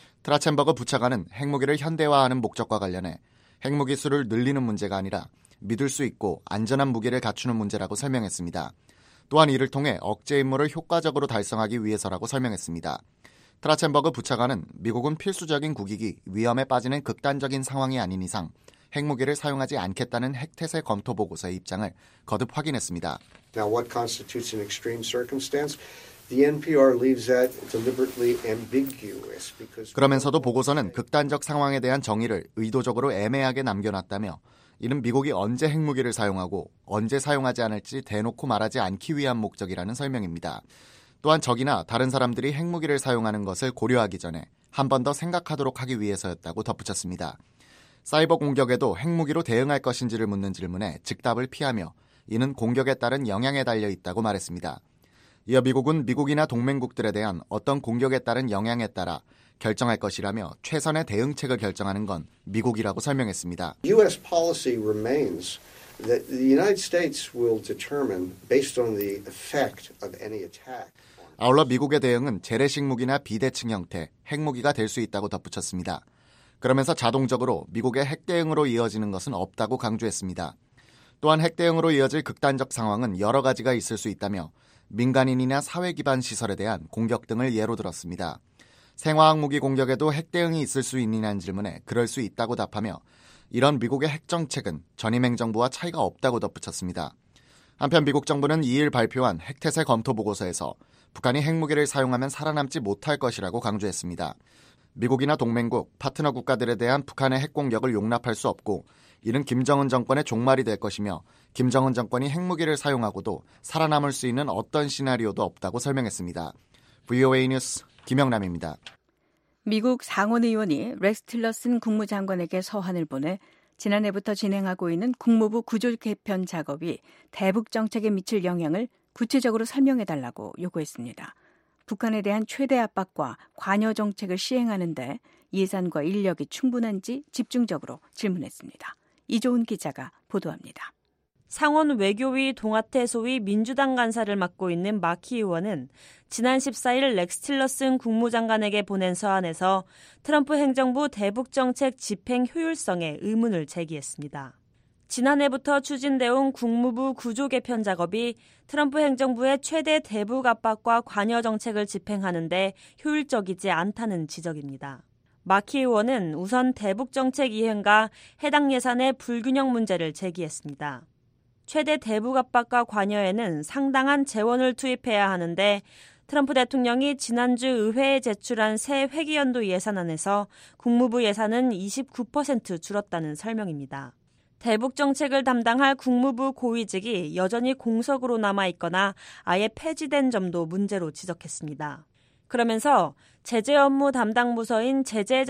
트라첸버그 부차관은 핵무기를 현대화하는 목적과 관련해 핵무기 수를 늘리는 문제가 아니라 믿을 수 있고 안전한 무기를 갖추는 문제라고 설명했습니다. 또한 이를 통해 억제 임무를 효과적으로 달성하기 위해서라고 설명했습니다. 트라첸버그 부차관은 미국은 필수적인 국익이 위험에 빠지는 극단적인 상황이 아닌 이상 핵무기를 사용하지 않겠다는 핵태세 검토 보고서의 입장을 거듭 확인했습니다. Now, what constitutes an extreme circumstance? The 엔피알 leaves that deliberately ambiguous because... 그러면서도 보고서는 극단적 상황에 대한 정의를 의도적으로 애매하게 남겨놨다며 이는 미국이 언제 핵무기를 사용하고 언제 사용하지 않을지 대놓고 말하지 않기 위한 목적이라는 설명입니다. 또한 적이나 다른 사람들이 핵무기를 사용하는 것을 고려하기 전에 한 번 더 생각하도록 하기 위해서였다고 덧붙였습니다. 사이버 공격에도 핵무기로 대응할 것인지를 묻는 질문에 즉답을 피하며 이는 공격에 따른 영향에 달려 있다고 말했습니다. 이어 미국은 미국이나 동맹국들에 대한 어떤 공격에 따른 영향에 따라 결정할 것이라며 최선의 대응책을 결정하는 건 미국이라고 설명했습니다. U S policy remains that the United States will determine based on the effect of any attack. 아울러 미국의 대응은 재래식 무기나 비대칭 형태, 핵무기가 될 수 있다고 덧붙였습니다. 그러면서 자동적으로 미국의 핵대응으로 이어지는 것은 없다고 강조했습니다. 또한 핵대응으로 이어질 극단적 상황은 여러 가지가 있을 수 있다며 민간인이나 사회 기반 시설에 대한 공격 등을 예로 들었습니다. 생화학 무기 공격에도 핵대응이 있을 수 있느냐는 질문에 그럴 수 있다고 답하며 이런 미국의 핵정책은 전임 행정부와 차이가 없다고 덧붙였습니다. 한편 미국 정부는 이일 발표한 핵태세 검토 보고서에서 북한이 핵무기를 사용하면 살아남지 못할 것이라고 강조했습니다. 미국이나 동맹국, 파트너 국가들에 대한 북한의 핵공격을 용납할 수 없고 이는 김정은 정권의 종말이 될 것이며 김정은 정권이 핵무기를 사용하고도 살아남을 수 있는 어떤 시나리오도 없다고 설명했습니다. 브이오에이 뉴스 김영남입니다. 미국 상원의원이 렉스 틸러슨 국무장관에게 서한을 보내 지난해부터 진행하고 있는 국무부 구조 개편 작업이 대북 정책에 미칠 영향을 구체적으로 설명해달라고 요구했습니다. 북한에 대한 최대 압박과 관여 정책을 시행하는 데 예산과 인력이 충분한지 집중적으로 질문했습니다. 이조은 기자가 보도합니다. 상원 외교위 동아태 소위 민주당 간사를 맡고 있는 마키 의원은 지난 십사일 렉스 틸러슨 국무장관에게 보낸 서한에서 트럼프 행정부 대북정책 집행 효율성에 의문을 제기했습니다. 지난해부터 추진되어 온 국무부 구조 개편 작업이 트럼프 행정부의 최대 대북 압박과 관여 정책을 집행하는 데 효율적이지 않다는 지적입니다. 마키 의원은 우선 대북 정책 이행과 해당 예산의 불균형 문제를 제기했습니다. 최대 대북 압박과 관여에는 상당한 재원을 투입해야 하는데 트럼프 대통령이 지난주 의회에 제출한 새 회기연도 예산안에서 국무부 예산은 이십구 퍼센트 줄었다는 설명입니다. 대북 정책을 담당할 국무부 고위직이 여전히 공석으로 남아있거나 아예 폐지된 점도 문제로 지적했습니다. 그러면서 제재 업무 담당 부서인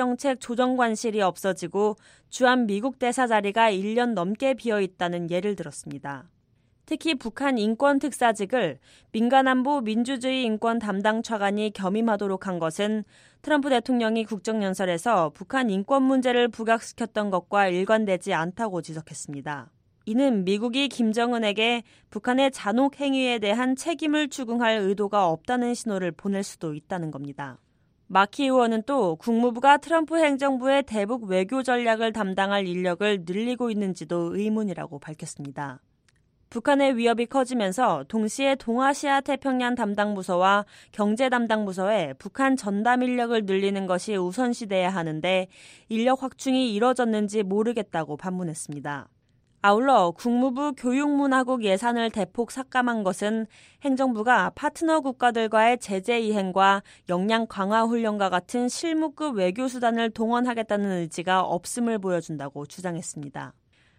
제재정책조정관실이 없어지고 주한 미국 대사 자리가 일 년 넘게 비어있다는 예를 들었습니다. 특히 북한 인권특사직을 민간안보 민주주의 인권 담당 차관이 겸임하도록 한 것은 트럼프 대통령이 국정연설에서 북한 인권 문제를 부각시켰던 것과 일관되지 않다고 지적했습니다. 이는 미국이 김정은에게 북한의 잔혹 행위에 대한 책임을 추궁할 의도가 없다는 신호를 보낼 수도 있다는 겁니다. 마키 의원은 또 국무부가 트럼프 행정부의 대북 외교 전략을 담당할 인력을 늘리고 있는지도 의문이라고 밝혔습니다. 북한의 위협이 커지면서 동시에 동아시아 태평양 담당 부서와 경제 담당 부서에 북한 전담 인력을 늘리는 것이 우선시돼야 하는데 인력 확충이 이뤄졌는지 모르겠다고 반문했습니다. 아울러 국무부 교육문화국 예산을 대폭 삭감한 것은 행정부가 파트너 국가들과의 제재 이행과 역량 강화 훈련과 같은 실무급 외교수단을 동원하겠다는 의지가 없음을 보여준다고 주장했습니다.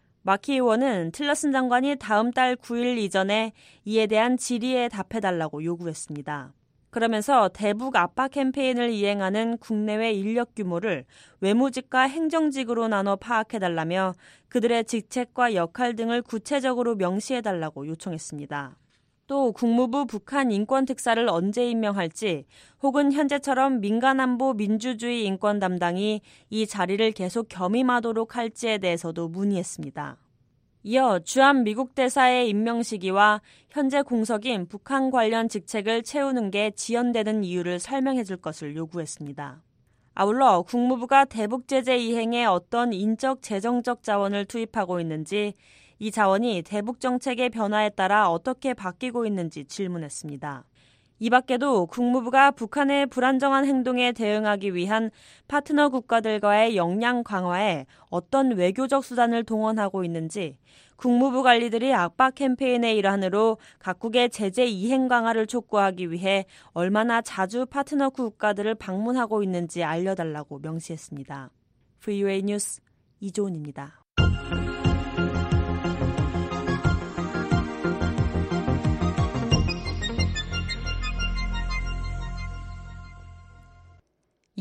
마키 의원은 틸러슨 장관이 다음 달 구일 이전에 이에 대한 질의에 답해달라고 요구했습니다. 그러면서 대북 압박 캠페인을 이행하는 국내외 인력 규모를 외무직과 행정직으로 나눠 파악해달라며 그들의 직책과 역할 등을 구체적으로 명시해달라고 요청했습니다. 또 국무부 북한 인권특사를 언제 임명할지 혹은 현재처럼 민간안보 민주주의 인권 담당이 이 자리를 계속 겸임하도록 할지에 대해서도 문의했습니다. 이어 주한 미국 대사의 임명 시기와 현재 공석인 북한 관련 직책을 채우는 게 지연되는 이유를 설명해 줄 것을 요구했습니다. 아울러 국무부가 대북 제재 이행에 어떤 인적 재정적 자원을 투입하고 있는지 이 자원이 대북 정책의 변화에 따라 어떻게 바뀌고 있는지 질문했습니다. 이 밖에도 국무부가 북한의 불안정한 행동에 대응하기 위한 파트너 국가들과의 역량 강화에 어떤 외교적 수단을 동원하고 있는지, 국무부 관리들이 압박 캠페인의 일환으로 각국의 제재 이행 강화를 촉구하기 위해 얼마나 자주 파트너 국가들을 방문하고 있는지 알려달라고 명시했습니다. 브이오에이 뉴스 이조은입니다.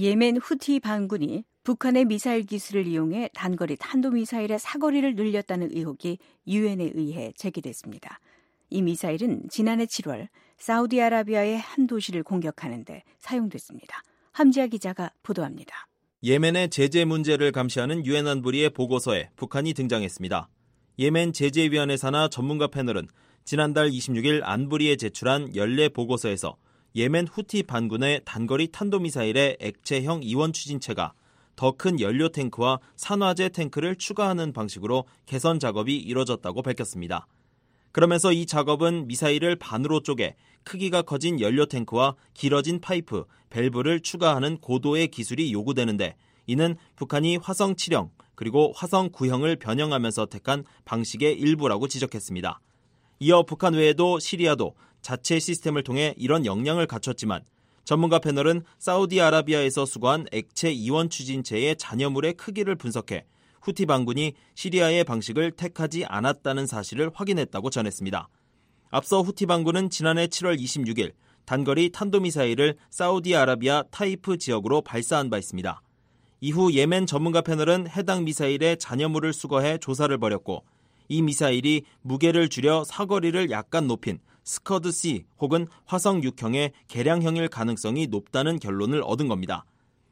예멘 후티 반군이 북한의 미사일 기술을 이용해 단거리 탄도미사일의 사거리를 늘렸다는 의혹이 유엔에 의해 제기됐습니다. 이 미사일은 지난해 칠월 사우디아라비아의 한 도시를 공격하는 데 사용됐습니다. 함지아 기자가 보도합니다. 예멘의 제재 문제를 감시하는 유엔 안보리의 보고서에 북한이 등장했습니다. 예멘 제재위원회 산하 전문가 패널은 지난달 이십육일 안보리에 제출한 연례 보고서에서 예멘 후티 반군의 단거리 탄도미사일의 액체형 이원 추진체가 더 큰 연료 탱크와 산화제 탱크를 추가하는 방식으로 개선 작업이 이뤄졌다고 밝혔습니다. 그러면서 이 작업은 미사일을 반으로 쪼개 크기가 커진 연료 탱크와 길어진 파이프, 밸브를 추가하는 고도의 기술이 요구되는데 이는 북한이 화성 칠형 그리고 화성 구형을 변형하면서 택한 방식의 일부라고 지적했습니다. 이어 북한 외에도 시리아도 자체 시스템을 통해 이런 역량을 갖췄지만 전문가 패널은 사우디아라비아에서 수거한 액체 이원 추진체의 잔여물의 크기를 분석해 후티 반군이 시리아의 방식을 택하지 않았다는 사실을 확인했다고 전했습니다. 앞서 후티 반군은 지난해 칠월 이십육일 단거리 탄도미사일을 사우디아라비아 타이프 지역으로 발사한 바 있습니다. 이후 예멘 전문가 패널은 해당 미사일의 잔여물을 수거해 조사를 벌였고 이 미사일이 무게를 줄여 사거리를 약간 높인 스커드-C 혹은 화성 육형의 개량형일 가능성이 높다는 결론을 얻은 겁니다.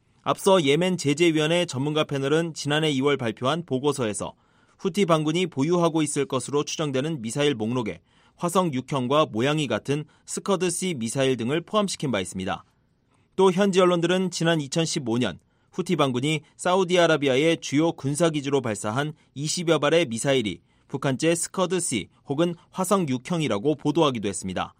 앞서 예멘 제재위원회 전문가 패널은 지난해 이월 발표한 보고서에서 후티 반군이 보유하고 있을 것으로 추정되는 미사일 목록에 화성 육형과 모양이 같은 스커드-C 미사일 등을 포함시킨 바 있습니다. 또 현지 언론들은 지난 이천십오년 후티 반군이 사우디아라비아의 주요 군사기지로 발사한 이십여 발의 미사일이 북한제 스커드-C 혹은 화성 육형이라고 보도하기도 했습니다.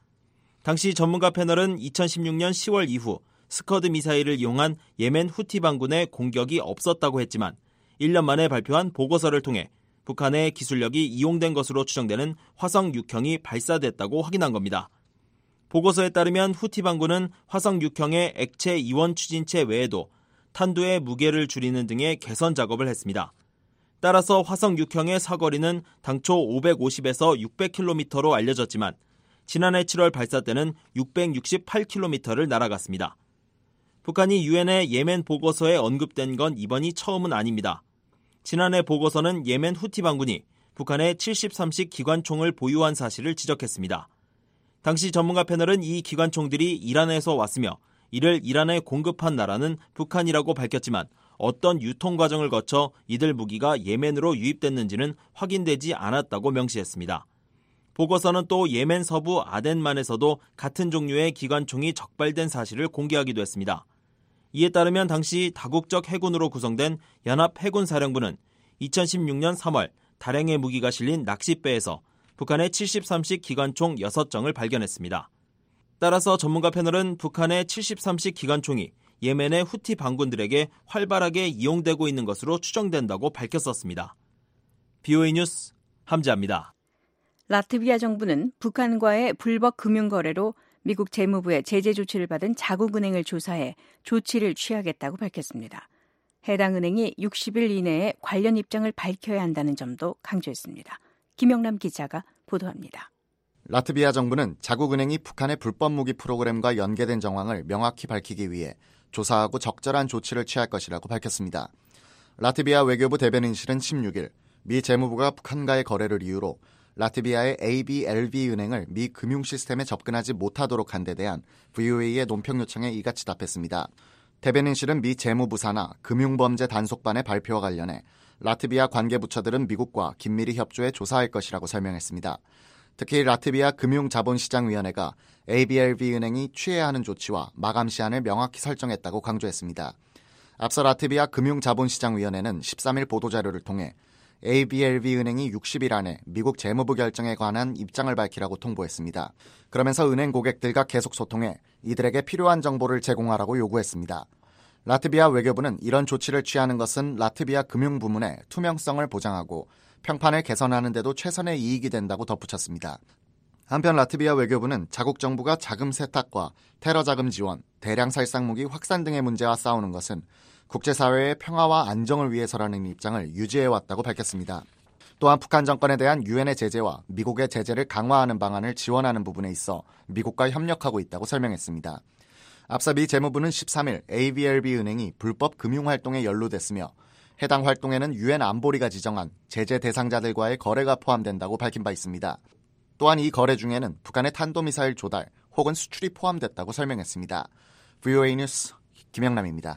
당시 전문가 패널은 이천십육년 시월 이후 스커드 미사일을 이용한 예멘 후티 반군의 공격이 없었다고 했지만 일 년 만에 발표한 보고서를 통해 북한의 기술력이 이용된 것으로 추정되는 화성 육형이 발사됐다고 확인한 겁니다. 보고서에 따르면 후티 반군은 화성 육형의 액체 이원 추진체 외에도 탄두의 무게를 줄이는 등의 개선 작업을 했습니다. 따라서 화성 육형의 사거리는 당초 오백오십에서 육백 킬로미터로 알려졌지만 지난해 칠월 발사 때는 육백육십팔 킬로미터를 날아갔습니다. 북한이 유엔의 예멘 보고서에 언급된 건 이번이 처음은 아닙니다. 지난해 보고서는 예멘 후티 반군이 북한의 칠십삼 식 기관총을 보유한 사실을 지적했습니다. 당시 전문가 패널은 이 기관총들이 이란에서 왔으며 이를 이란에 공급한 나라는 북한이라고 밝혔지만 어떤 유통 과정을 거쳐 이들 무기가 예멘으로 유입됐는지는 확인되지 않았다고 명시했습니다. 보고서는 또 예멘 서부 아덴만에서도 같은 종류의 기관총이 적발된 사실을 공개하기도 했습니다. 이에 따르면 당시 다국적 해군으로 구성된 연합해군사령부는 이천십육년 삼월 다량의 무기가 실린 낚싯배에서 북한의 칠십삼 식 기관총 여섯 정을 발견했습니다. 따라서 전문가 패널은 북한의 칠십삼 식 기관총이 예멘의 후티 반군들에게 활발하게 이용되고 있는 것으로 추정된다고 밝혔었습니다. 비오에이 뉴스 함지아입니다. 라트비아 정부는 북한과의 불법 금융 거래로 미국 재무부의 제재 조치를 받은 자국은행을 조사해 조치를 취하겠다고 밝혔습니다. 해당 은행이 육십 일 이내에 관련 입장을 밝혀야 한다는 점도 강조했습니다. 김영남 기자가 보도합니다. 라트비아 정부는 자국은행이 북한의 불법 무기 프로그램과 연계된 정황을 명확히 밝히기 위해 조사하고 적절한 조치를 취할 것이라고 밝혔습니다. 라트비아 외교부 대변인실은 십육일 미 재무부가 북한과의 거래를 이유로 라트비아의 에이비엘비 은행을 미 금융 시스템에 접근하지 못하도록 한 데 대한 브이오에이의 논평 요청에 이같이 답했습니다. 대변인실은 미 재무부 산하 금융범죄 단속반의 발표와 관련해 라트비아 관계부처들은 미국과 긴밀히 협조해 조사할 것이라고 설명했습니다. 특히 라트비아 금융자본시장위원회가 에이비엘비 은행이 취해야 하는 조치와 마감 시한을 명확히 설정했다고 강조했습니다. 앞서 라트비아 금융자본시장위원회는 십삼 일 보도자료를 통해 에이비엘비 은행이 육십 일 안에 미국 재무부 결정에 관한 입장을 밝히라고 통보했습니다. 그러면서 은행 고객들과 계속 소통해 이들에게 필요한 정보를 제공하라고 요구했습니다. 라트비아 외교부는 이런 조치를 취하는 것은 라트비아 금융부문의 투명성을 보장하고 평판을 개선하는 데도 최선의 이익이 된다고 덧붙였습니다. 한편 라트비아 외교부는 자국 정부가 자금 세탁과 테러 자금 지원, 대량 살상 무기 확산 등의 문제와 싸우는 것은 국제사회의 평화와 안정을 위해서라는 입장을 유지해왔다고 밝혔습니다. 또한 북한 정권에 대한 유엔의 제재와 미국의 제재를 강화하는 방안을 지원하는 부분에 있어 미국과 협력하고 있다고 설명했습니다. 앞서 미 재무부는 십삼 일 에이비엘비 은행이 불법 금융활동에 연루됐으며 해당 활동에는 유엔 안보리가 지정한 제재 대상자들과의 거래가 포함된다고 밝힌 바 있습니다. 또한 이 거래 중에는 북한의 탄도미사일 조달 혹은 수출이 포함됐다고 설명했습니다. 브이오에이 뉴스 김영남입니다.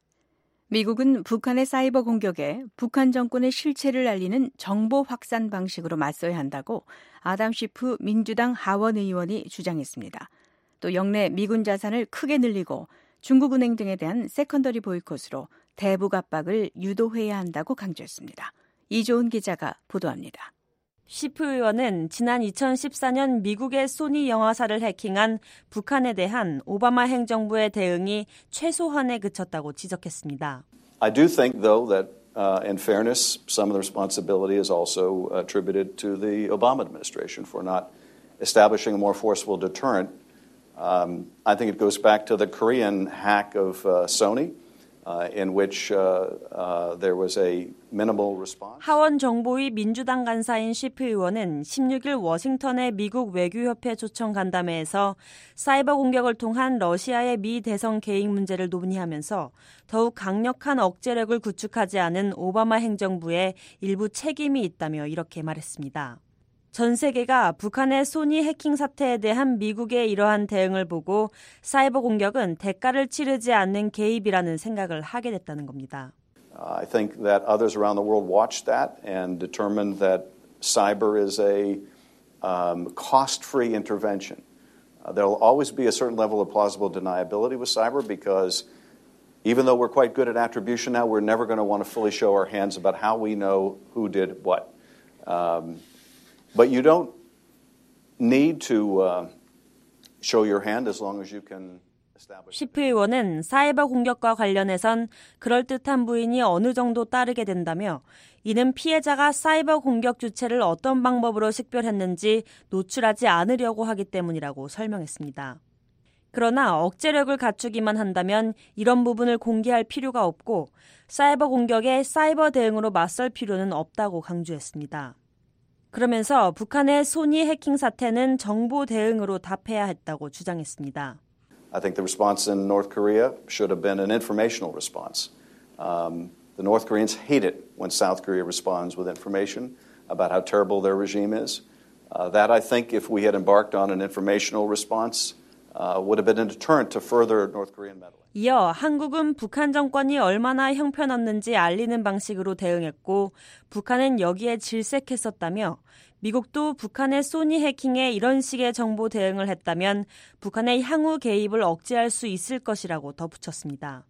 미국은 북한의 사이버 공격에 북한 정권의 실체를 알리는 정보 확산 방식으로 맞서야 한다고 아담 쉬프 민주당 하원 의원이 주장했습니다. 또 영내 미군 자산을 크게 늘리고 중국은행 등에 대한 세컨더리 보이콧으로 대북 압박을 유도해야 한다고 강조했습니다. 이조은 기자가 보도합니다. 쉬프 의원은 지난 이천십사 년 미국의 소니 영화사를 해킹한 북한에 대한 오바마 행정부의 대응이 최소한에 그쳤다고 지적했습니다. I do think, though, that uh, in fairness, some of the responsibility is also attributed to the Obama administration for not establishing a more forceful deterrent. Um, I think it goes back to the Korean hack of uh, Sony. Uh, in which uh, uh, there was a minimal response. 하원 정보위 민주당 간사인 쉬프 의원은 십육 일 워싱턴의 미국 외교협회 초청 간담회에서 사이버 공격을 통한 러시아의 미 대선 개입 문제를 논의하면서 더욱 강력한 억제력을 구축하지 않은 오바마 행정부에 일부 책임이 있다며 이렇게 말했습니다. 전 세계가 북한의 소니 해킹 사태에 대한 미국의 이러한 대응을 보고 사이버 공격은 대가를 치르지 않는 개입이라는 생각을 하게 됐다는 겁니다. I think that others around the world watched that and determined that cyber is a um, cost-free intervention. Uh, there will always be a certain level of plausible deniability with cyber because even though we're quite good at attribution now, we're never going to want to fully show our hands about how we know who did what. Um, But you don't need to uh, show your hand as long as you can establish. 쉬프 의원은 사이버 공격과 관련해선 그럴듯한 부인이 어느 정도 따르게 된다며 이는 피해자가 사이버 공격 주체를 어떤 방법으로 식별했는지 노출하지 않으려고 하기 때문이라고 설명했습니다. 그러나 억제력을 갖추기만 한다면 이런 부분을 공개할 필요가 없고 사이버 공격에 사이버 대응으로 맞설 필요는 없다고 강조했습니다. 그러면서 북한의 소니 해킹 사태는 정보 대응으로 답해야 했다고 주장했습니다. I think the response in North Korea should have been an informational response. Um, the North Koreans hate it when South Korea responds with information about how terrible their regime is. Uh, that I think if we had embarked on an informational response uh, would have been a deterrent to further North Korean meddling. 이어 한국은 북한 정권이 얼마나 형편없는지 알리는 방식으로 대응했고 북한은 여기에 질색했었다며 미국도 북한의 소니 해킹에 이런 식의 정보 대응을 했다면 북한의 향후 개입을 억제할 수 있을 것이라고 덧붙였습니다.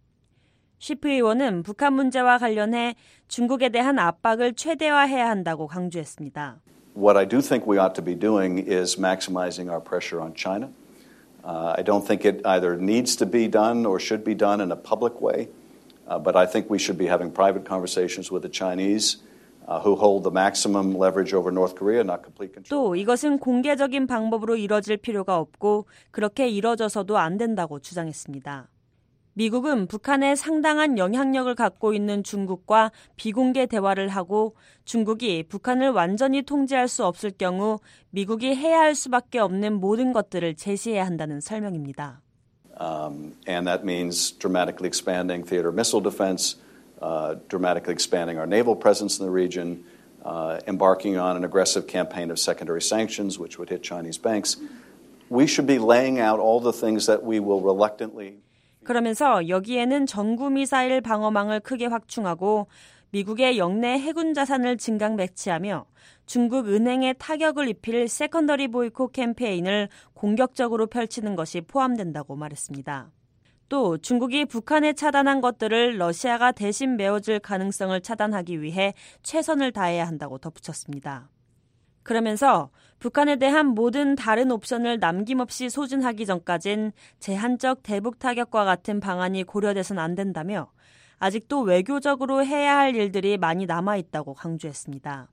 쉬프 의원은 북한 문제와 관련해 중국에 대한 압박을 최대화해야 한다고 강조했습니다. What I do think we ought to be doing is maximizing our pressure on China. Uh, I don't think it either needs to be done or should be done in a public way, uh, but I think we should be having private conversations with the Chinese uh, who hold the maximum leverage over North Korea, not complete control. 또 이것은 공개적인 방법으로 이뤄질 필요가 없고 그렇게 이뤄져서도 안 된다고 주장했습니다. 미국은 북한에 상당한 영향력을 갖고 있는 중국과 비공개 대화를 하고 중국이 북한을 완전히 통제할 수 없을 경우 미국이 해야 할 수밖에 없는 모든 것들을 제시해야 한다는 설명입니다. Um, and that means dramatically expanding theater missile defense, uh, dramatically expanding our naval presence in the region, uh, embarking on an aggressive campaign of secondary sanctions, which would hit Chinese banks. We should be laying out all the things that we will reluctantly 그러면서 여기에는 전구 미사일 방어망을 크게 확충하고 미국의 영내 해군 자산을 증강 배치하며 중국 은행에 타격을 입힐 세컨더리 보이콧 캠페인을 공격적으로 펼치는 것이 포함된다고 말했습니다. 또 중국이 북한에 차단한 것들을 러시아가 대신 메워줄 가능성을 차단하기 위해 최선을 다해야 한다고 덧붙였습니다. 그러면서 북한에 대한 모든 다른 옵션을 남김없이 소진하기 전까진 제한적 대북 타격과 같은 방안이 고려돼선 안 된다며 아직도 외교적으로 해야 할 일들이 많이 남아있다고 강조했습니다.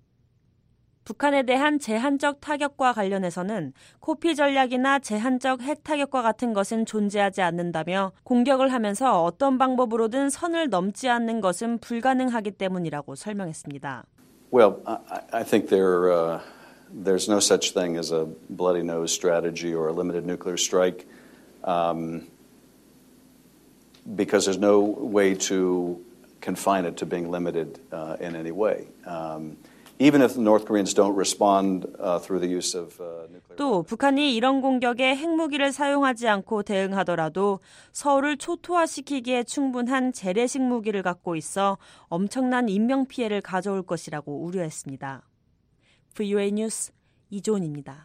북한에 대한 제한적 타격과 관련해서는 코피 전략이나 제한적 핵 타격과 같은 것은 존재하지 않는다며 공격을 하면서 어떤 방법으로든 선을 넘지 않는 것은 불가능하기 때문이라고 설명했습니다. Well, I, I think there, uh, there's no such thing as a bloody nose strategy or a limited nuclear strike. Um, because there's no way to confine it to being limited uh, in any way. Um, Even if the North Koreans don't respond uh, through the use of uh, nuclear. 또 북한이 이런 공격에 핵무기를 사용하지 않고 대응하더라도 서울을 초토화시키기에 충분한 재래식 무기를 갖고 있어 엄청난 인명피해를 가져올 것이라고 우려했습니다. 브이오에이 뉴스 이조은입니다.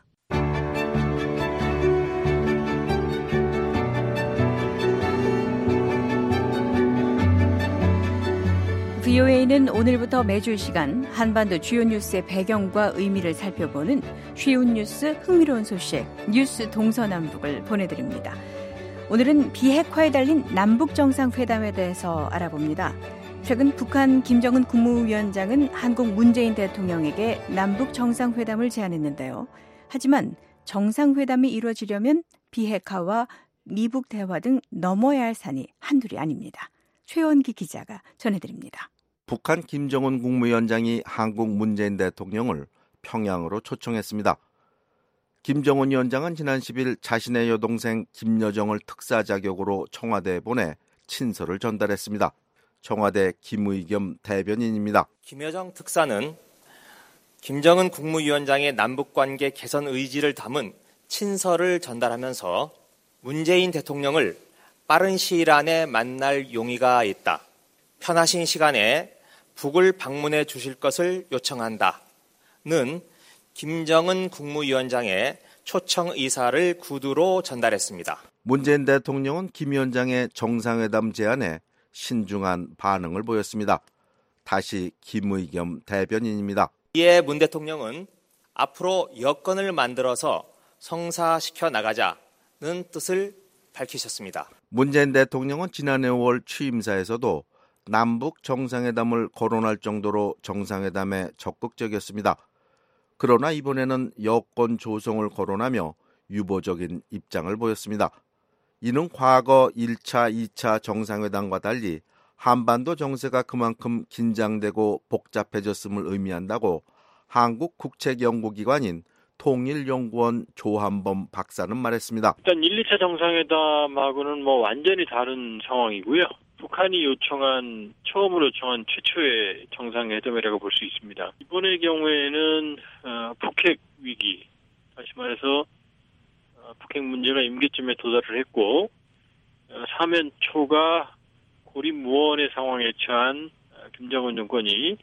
브이오에이는 오늘부터 매주 이 시간 한반도 주요 뉴스의 배경과 의미를 살펴보는 쉬운 뉴스, 흥미로운 소식, 뉴스 동서남북을 보내드립니다. 오늘은 비핵화에 달린 남북정상회담에 대해서 알아봅니다. 최근 북한 김정은 국무위원장은 한국 문재인 대통령에게 남북정상회담을 제안했는데요. 하지만 정상회담이 이루어지려면 비핵화와 미북 대화 등 넘어야 할 산이 한둘이 아닙니다. 최원기 기자가 전해드립니다. 북한 김정은 국무위원장이 한국 문재인 대통령을 평양으로 초청했습니다. 김정은 위원장은 지난 십 일 자신의 여동생 김여정을 특사 자격으로 청와대에 보내 친서를 전달했습니다. 청와대 김의겸 대변인입니다. 김여정 특사는 김정은 국무위원장의 남북관계 개선 의지를 담은 친서를 전달하면서 문재인 대통령을 빠른 시일 안에 만날 용의가 있다. 편하신 시간에 북을 방문해 주실 것을 요청한다는 김정은 국무위원장의 초청 의사를 구두로 전달했습니다. 문재인 대통령은 김 위원장의 정상회담 제안에 신중한 반응을 보였습니다. 다시 김의겸 대변인입니다. 이에 문 대통령은 앞으로 여건을 만들어서 성사시켜 나가자는 뜻을 밝히셨습니다. 문재인 대통령은 지난해 오월 취임사에서도 남북 정상회담을 거론할 정도로 정상회담에 적극적이었습니다. 그러나 이번에는 여건 조성을 거론하며 유보적인 입장을 보였습니다. 이는 과거 일 차, 이 차 정상회담과 달리 한반도 정세가 그만큼 긴장되고 복잡해졌음을 의미한다고 한국국책연구기관인 통일연구원 조한범 박사는 말했습니다. 일단 일, 이 차 정상회담하고는 뭐 완전히 다른 상황이고요. 북한이 요청한, 처음으로 요청한 최초의 정상회담이라고 볼 수 있습니다. 이번의 경우에는 어, 북핵 위기, 다시 말해서 어, 북핵 문제가 임계점에 도달을 했고 어, 사면 초가 고립무원의 상황에 처한 어, 김정은 정권이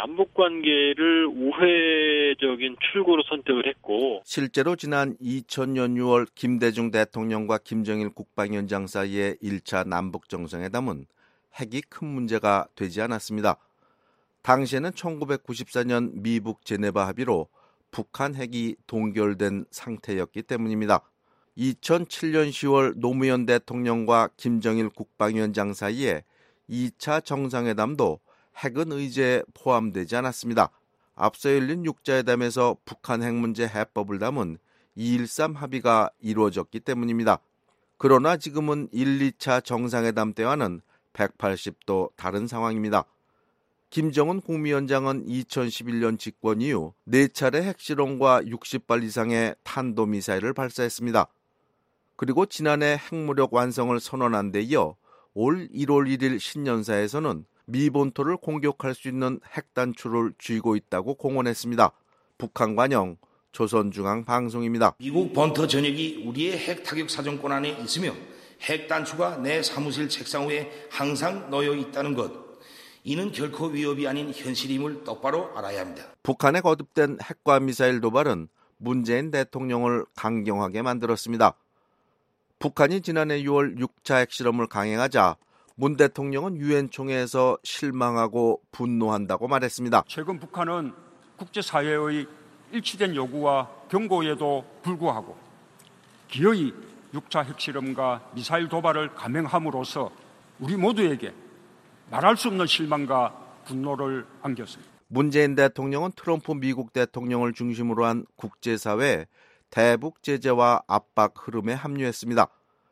남북관계를 우회적인 출구로 선택을 했고 실제로 지난 이천 년 유월 김대중 대통령과 김정일 국방위원장 사이의 일 차 남북정상회담은 핵이 큰 문제가 되지 않았습니다. 당시에는 천구백구십사 년 미북 제네바 합의로 북한 핵이 동결된 상태였기 때문입니다. 이천칠 년 시월 노무현 대통령과 김정일 국방위원장 사이에 이 차 정상회담도 핵은 의제에 포함되지 않았습니다. 앞서 열린 육자회담에서 북한 핵 문제 해법을 담은 이일삼 합의가 이루어졌기 때문입니다. 그러나 지금은 일, 이 차 정상회담 때와는 백팔십 도 다른 상황입니다. 김정은 국무위원장은 이천십일 년 집권 이후 네 차례 핵실험과 육십 발 이상의 탄도미사일을 발사했습니다. 그리고 지난해 핵무력 완성을 선언한 데 이어 올 일월 일일 신년사에서는 미 본토를 공격할 수 있는 핵 단추를 쥐고 있다고 공언했습니다. 북한 관영 조선중앙방송입니다. 미국 본토 전역이 우리의 핵 타격 사정권 안에 있으며 핵 단추가 내 사무실 책상 위에 항상 놓여 있다는 것. 이는 결코 위협이 아닌 현실임을 똑바로 알아야 합니다. 북한의 거듭된 핵과 미사일 도발은 문재인 대통령을 강경하게 만들었습니다. 북한이 지난해 유월 육 차 핵실험을 강행하자 문 대통령은 유엔 총회에서 실망하고 분노한다고 말했습니다. 최근 북한은 국제사회의 일치된 요구와 경고에도 불구하고 기어이 육 차 핵실험과 미사일 도발을 감행함으로써 우리 모두에게 말할 수 없는 실망과 분노를 안겼습니다. 문재인 대통령은 트럼프 미국 대통령을 중심으로 한 국제사회의 대북 제재와 압박 흐름에 합류했습니다.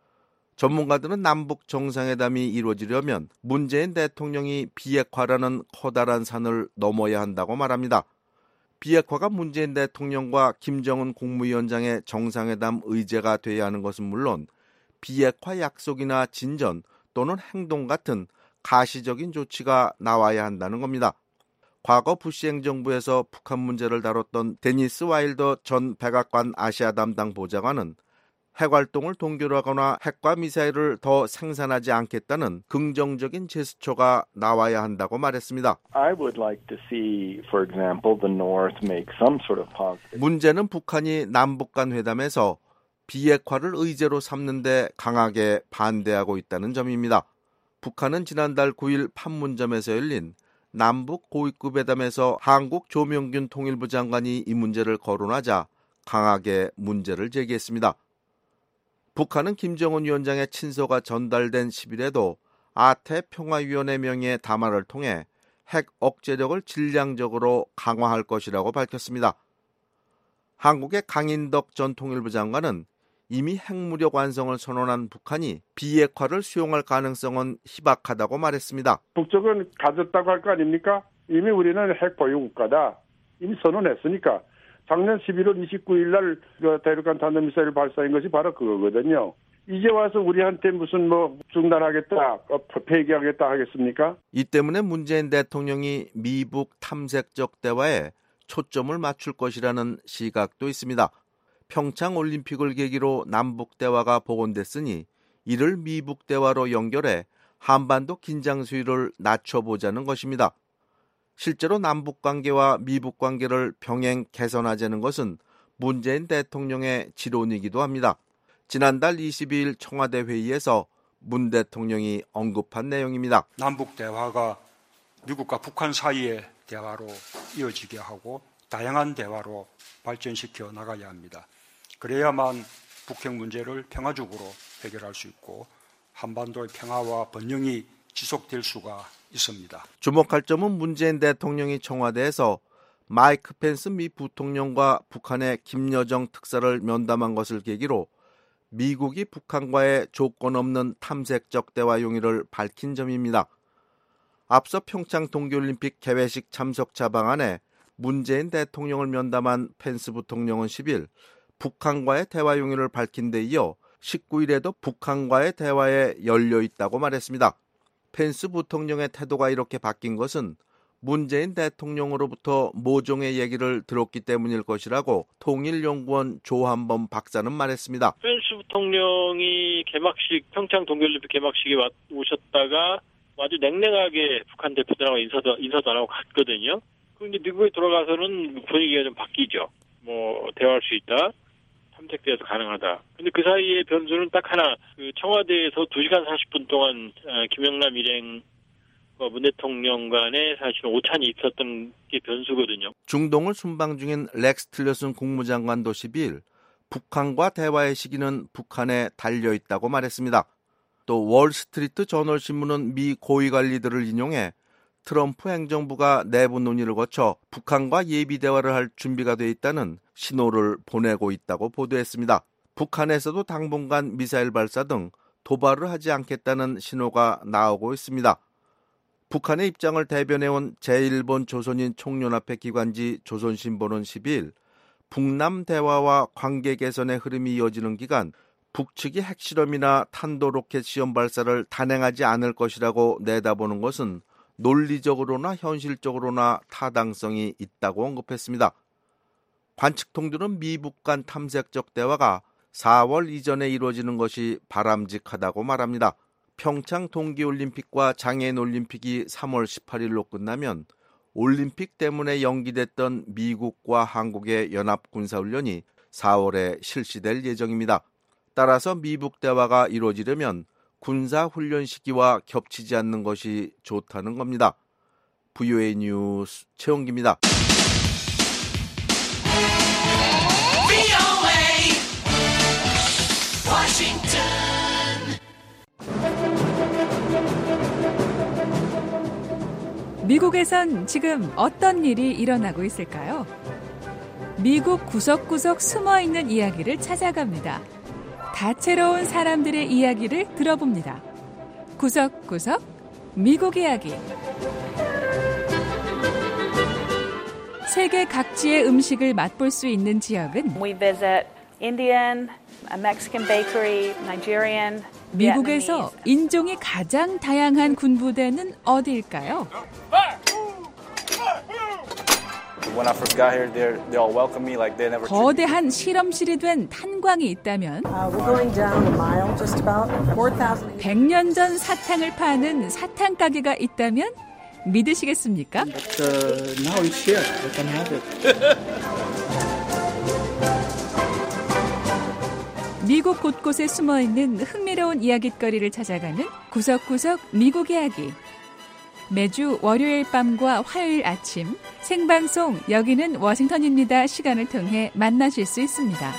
전문가들은 남북 정상회담이 이루어지려면 문재인 대통령이 비핵화라는 커다란 산을 넘어야 한다고 말합니다. 비핵화가 문재인 대통령과 김정은 국무위원장의 정상회담 의제가 돼야 하는 것은 물론 비핵화 약속이나 진전 또는 행동 같은 가시적인 조치가 나와야 한다는 겁니다. 과거 부시 행정부에서 북한 문제를 다뤘던 데니스 와일더 전 백악관 아시아 담당 보좌관은 핵활동을 동결 하거나 핵과 미사일을 더 생산하지 않겠다는 긍정적인 제스처가 나와야 한다고 말했습니다. I would like to see, for example, the North make some sort of positive. 문제는 북한이 남북 간 회담에서 비핵화를 의제로 삼는 데 강하게 반대하고 있다는 점입니다. 북한은 지난달 구일 판문점에서 열린 남북 고위급 회담에서 한국 조명균 통일부 장관이 이 문제를 거론하자 강하게 문제를 제기했습니다. 북한은 김정은 위원장의 친서가 전달된 십일에도 아태평화위원회 명의의 담화를 통해 핵 억제력을 질량적으로 강화할 것이라고 밝혔습니다. 한국의 강인덕 전 통일부 장관은 이미 핵무력 완성을 선언한 북한이 비핵화를 수용할 가능성은 희박하다고 말했습니다. 북쪽은 가졌다고 할 거 아닙니까? 이미 우리는 핵 보유 국가다. 이미 선언했으니까. 작년 십일월 이십구일 날 대륙간 탄도미사일 발사한 것이 바로 그거거든요. 이제 와서 우리한테 무슨 뭐 중단하겠다, 폐기하겠다 하겠습니까? 이 때문에 문재인 대통령이 미북 탐색적 대화에 초점을 맞출 것이라는 시각도 있습니다. 평창 올림픽을 계기로 남북 대화가 복원됐으니 이를 미북 대화로 연결해 한반도 긴장 수위를 낮춰보자는 것입니다. 실제로 남북 관계와 미북 관계를 병행 개선하자는 것은 문재인 대통령의 지론이기도 합니다. 지난달 이십이일 청와대 회의에서 문 대통령이 언급한 내용입니다. 남북 대화가 미국과 북한 사이의 대화로 이어지게 하고 다양한 대화로 발전시켜 나가야 합니다. 그래야만 북핵 문제를 평화적으로 해결할 수 있고 한반도의 평화와 번영이 지속될 수가 있습니다. 주목할 점은 문재인 대통령이 청와대에서 마이크 펜스 미 부통령과 북한의 김여정 특사를 면담한 것을 계기로 미국이 북한과의 조건 없는 탐색적 대화 용의를 밝힌 점입니다. 앞서 평창 동계올림픽 개회식 참석자 방안에 문재인 대통령을 면담한 펜스 부통령은 십일 북한과의 대화 용의를 밝힌 데 이어 십구일에도 북한과의 대화에 열려 있다고 말했습니다. 펜스 부통령의 태도가 이렇게 바뀐 것은 문재인 대통령으로부터 모종의 얘기를 들었기 때문일 것이라고 통일연구원 조한범 박사는 말했습니다. 펜스 부통령이 개막식, 평창 동계올림픽 개막식에 오셨다가 아주 냉랭하게 북한 대표들하고 인사도, 인사도 안 하고 갔거든요. 그런데 미국에 돌아가서는 분위기가 좀 바뀌죠. 뭐 대화할 수 있다. 탐색대에서 가능하다. 근데 그 사이에 변수는 딱 하나, 그 청와대에서 두 시간 사십 분 동안 김영남 일행과 문 대통령 간에 사실은 오찬이 있었던 게 변수거든요. 중동을 순방 중인 렉스 틸러슨 국무장관도 십이일 북한과 대화의 시기는 북한에 달려있다고 말했습니다. 또 월스트리트 저널 신문은 미 고위 관리들을 인용해 트럼프 행정부가 내부 논의를 거쳐 북한과 예비 대화를 할 준비가 돼 있다는 신호를 보내고 있다고 보도했습니다. 북한에서도 당분간 미사일 발사 등 도발을 하지 않겠다는 신호가 나오고 있습니다. 북한의 입장을 대변해온 제일본 조선인 총연합회 기관지 조선신보는 십이일 북남 대화와 관계 개선의 흐름이 이어지는 기간 북측이 핵실험이나 탄도로켓 시험 발사를 단행하지 않을 것이라고 내다보는 것은 논리적으로나 현실적으로나 타당성이 있다고 언급했습니다. 관측통들은 미북 간 탐색적 대화가 사월 이전에 이루어지는 것이 바람직하다고 말합니다. 평창 동계올림픽과 장애인올림픽이 삼월 십팔일로 끝나면 올림픽 때문에 연기됐던 미국과 한국의 연합군사훈련이 사월에 실시될 예정입니다. 따라서 미북 대화가 이루어지려면 군사훈련 시기와 겹치지 않는 것이 좋다는 겁니다. 브이오에이 뉴스 최원기입니다. 미국에선 지금 어떤 일이 일어나고 있을까요? 미국 구석구석 숨어있는 이야기를 찾아갑니다. 다채로운 사람들의 이야기를 들어봅니다. 구석구석 미국 이야기. 세계 각지의 음식을 맛볼 수 있는 지역은 We visit Indian, a Mexican bakery, Nigerian, 미국에서 인종이 가장 다양한 군부대는 어디일까요? When I first got here, they they all welcomed me like they never. 거대한 실험실이 된 탄광이 있다면 백 년 전 사탕을 파는 사탕 가게가 있다면 믿으시겠습니까? But, uh, now it's here. I can have it. 미국 곳곳에 숨어있는 흥미로운 이야깃거리를 찾아가는 구석구석 미국 이야기. 매주 월요일 밤과 화요일 아침 생방송 여기는 워싱턴입니다 시간을 통해 만나실 수 있습니다.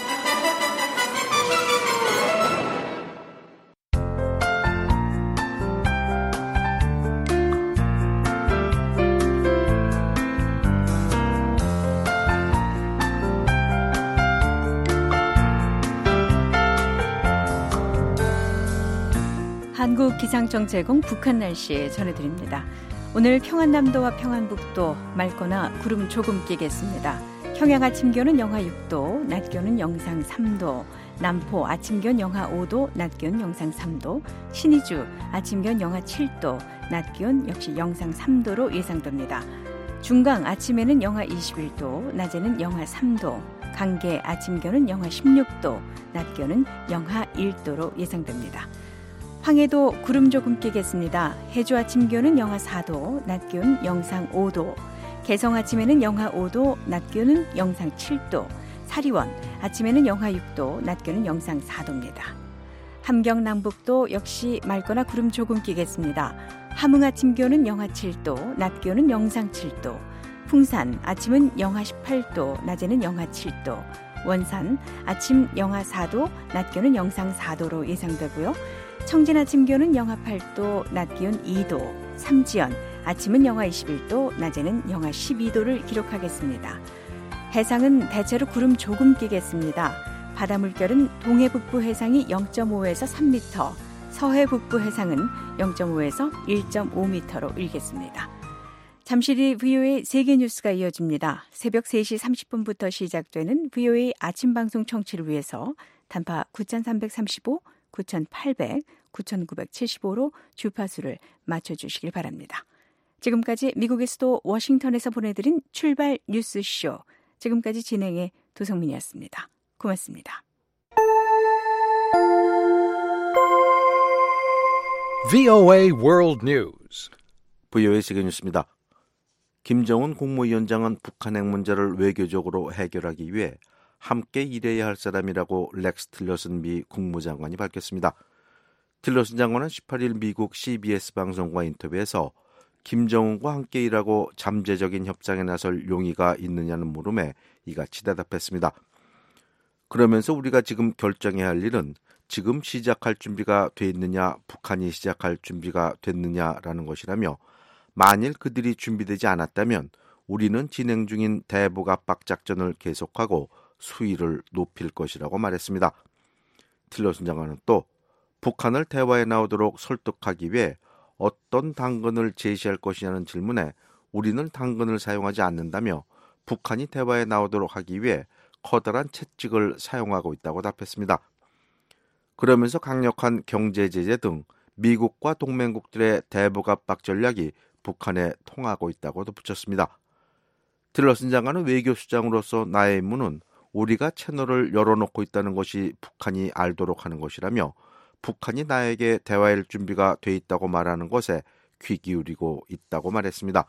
한국기상청제공 북한 날씨 전해드립니다. 오늘 평안남도와 평안북도 맑거나 구름 조금 끼겠습니다. 평양 아침 기온은 영하 육 도, 낮 기온은 영상 삼 도, 남포 아침 기온 영하 오 도, 낮 기온 영상 삼 도, 신의주 아침 기온 영하 칠 도, 낮 기온 역시 영상 삼 도로 예상됩니다. 중강 아침에는 영하 이십일 도, 낮에는 영하 삼 도, 강계 아침 기온은 영하 십육 도, 낮 기온은 영하 일 도로 예상됩니다. 황해도 구름 조금 끼겠습니다. 해주 아침 기온은 영하 사 도, 낮 기온 영상 오 도, 개성 아침에는 영하 오 도, 낮 기온은 영상 칠 도, 사리원 아침에는 영하 육 도, 낮 기온은 영상 사 도입니다. 함경 남북도 역시 맑거나 구름 조금 끼겠습니다. 함흥 아침 기온은 영하 칠 도, 낮 기온은 영상 칠 도, 풍산 아침은 영하 십팔 도, 낮에는 영하 칠 도, 원산 아침 영하 사 도, 낮 기온은 영상 사 도로 예상되고요. 청진 아침 기온은 영하 팔 도, 낮 기온 이 도, 삼지연 아침은 영하 이십일 도, 낮에는 영하 십이 도를 기록하겠습니다. 해상은 대체로 구름 조금 끼겠습니다. 바다 물결은 동해 북부 해상이 영 점 오에서 삼 미터, 서해 북부 해상은 영 점 오에서 일 점 오 미터로 일겠습니다. 잠시 뒤 브이오에이 세계 뉴스가 이어집니다. 새벽 세 시 삼십 분부터 시작되는 브이오에이 아침 방송 청취를 위해서 단파 구천삼백삼십오, 구천팔백, 구천구백칠십오로 주파수를 맞춰주시길 바랍니다. 지금까지 미국의 수도 워싱턴에서 보내드린 출발 뉴스쇼. 지금까지 진행의 도성민이었습니다. 고맙습니다. 브이오에이 World News. 브이오에이 세계 뉴스입니다. 김정은 국무위원장은 북한 핵 문제를 외교적으로 해결하기 위해 함께 일해야 할 사람이라고 렉스 틸러슨 미 국무장관이 밝혔습니다. 틸러슨 장관은 십팔 일 미국 씨비에스 방송과 인터뷰에서 김정은과 함께 일하고 잠재적인 협상에 나설 용의가 있느냐는 물음에 이같이 대답했습니다. 그러면서 우리가 지금 결정해야 할 일은 지금 시작할 준비가 돼 있느냐, 북한이 시작할 준비가 됐느냐라는 것이라며 만일 그들이 준비되지 않았다면 우리는 진행 중인 대북 압박 작전을 계속하고 수위를 높일 것이라고 말했습니다. 틸러슨 장관은 또 북한을 대화에 나오도록 설득하기 위해 어떤 당근을 제시할 것이냐는 질문에 우리는 당근을 사용하지 않는다며 북한이 대화에 나오도록 하기 위해 커다란 채찍을 사용하고 있다고 답했습니다. 그러면서 강력한 경제 제재 등 미국과 동맹국들의 대북 압박 전략이 북한에 통하고 있다고도 붙였습니다. 틸러슨 장관은 외교수장으로서 나의 임무는 우리가 채널을 열어놓고 있다는 것이 북한이 알도록 하는 것이라며 북한이 나에게 대화할 준비가 돼 있다고 말하는 것에 귀 기울이고 있다고 말했습니다.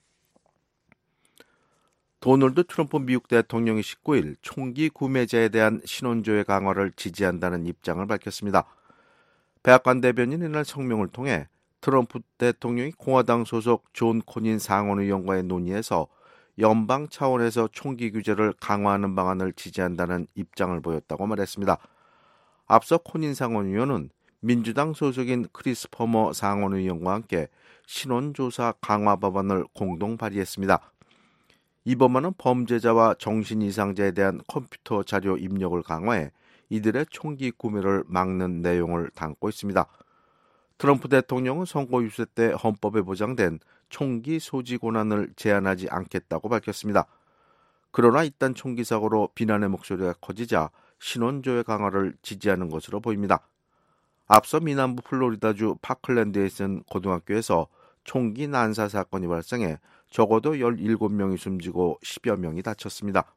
도널드 트럼프 미국 대통령이 십구 일 총기 구매자에 대한 신원조회 강화를 지지한다는 입장을 밝혔습니다. 백악관 대변인 이날 성명을 통해 트럼프 대통령이 공화당 소속 존 코닌 상원의원과의 논의에서 연방 차원에서 총기 규제를 강화하는 방안을 지지한다는 입장을 보였다고 말했습니다. 앞서 코닌 상원의원은 민주당 소속인 크리스 퍼머 상원의원과 함께 신원조사 강화 법안을 공동 발의했습니다. 이 법안은 범죄자와 정신이상자에 대한 컴퓨터 자료 입력을 강화해 이들의 총기 구매를 막는 내용을 담고 있습니다. 트럼프 대통령은 선거 유세 때 헌법에 보장된 총기 소지 권한을 제한하지 않겠다고 밝혔습니다. 그러나 이딴 총기 사고로 비난의 목소리가 커지자 신원조회 강화를 지지하는 것으로 보입니다. 앞서 미남부 플로리다주 파클랜드에 있는 고등학교에서 총기 난사 사건이 발생해 적어도 열일곱 명이 숨지고 십여 명이 다쳤습니다.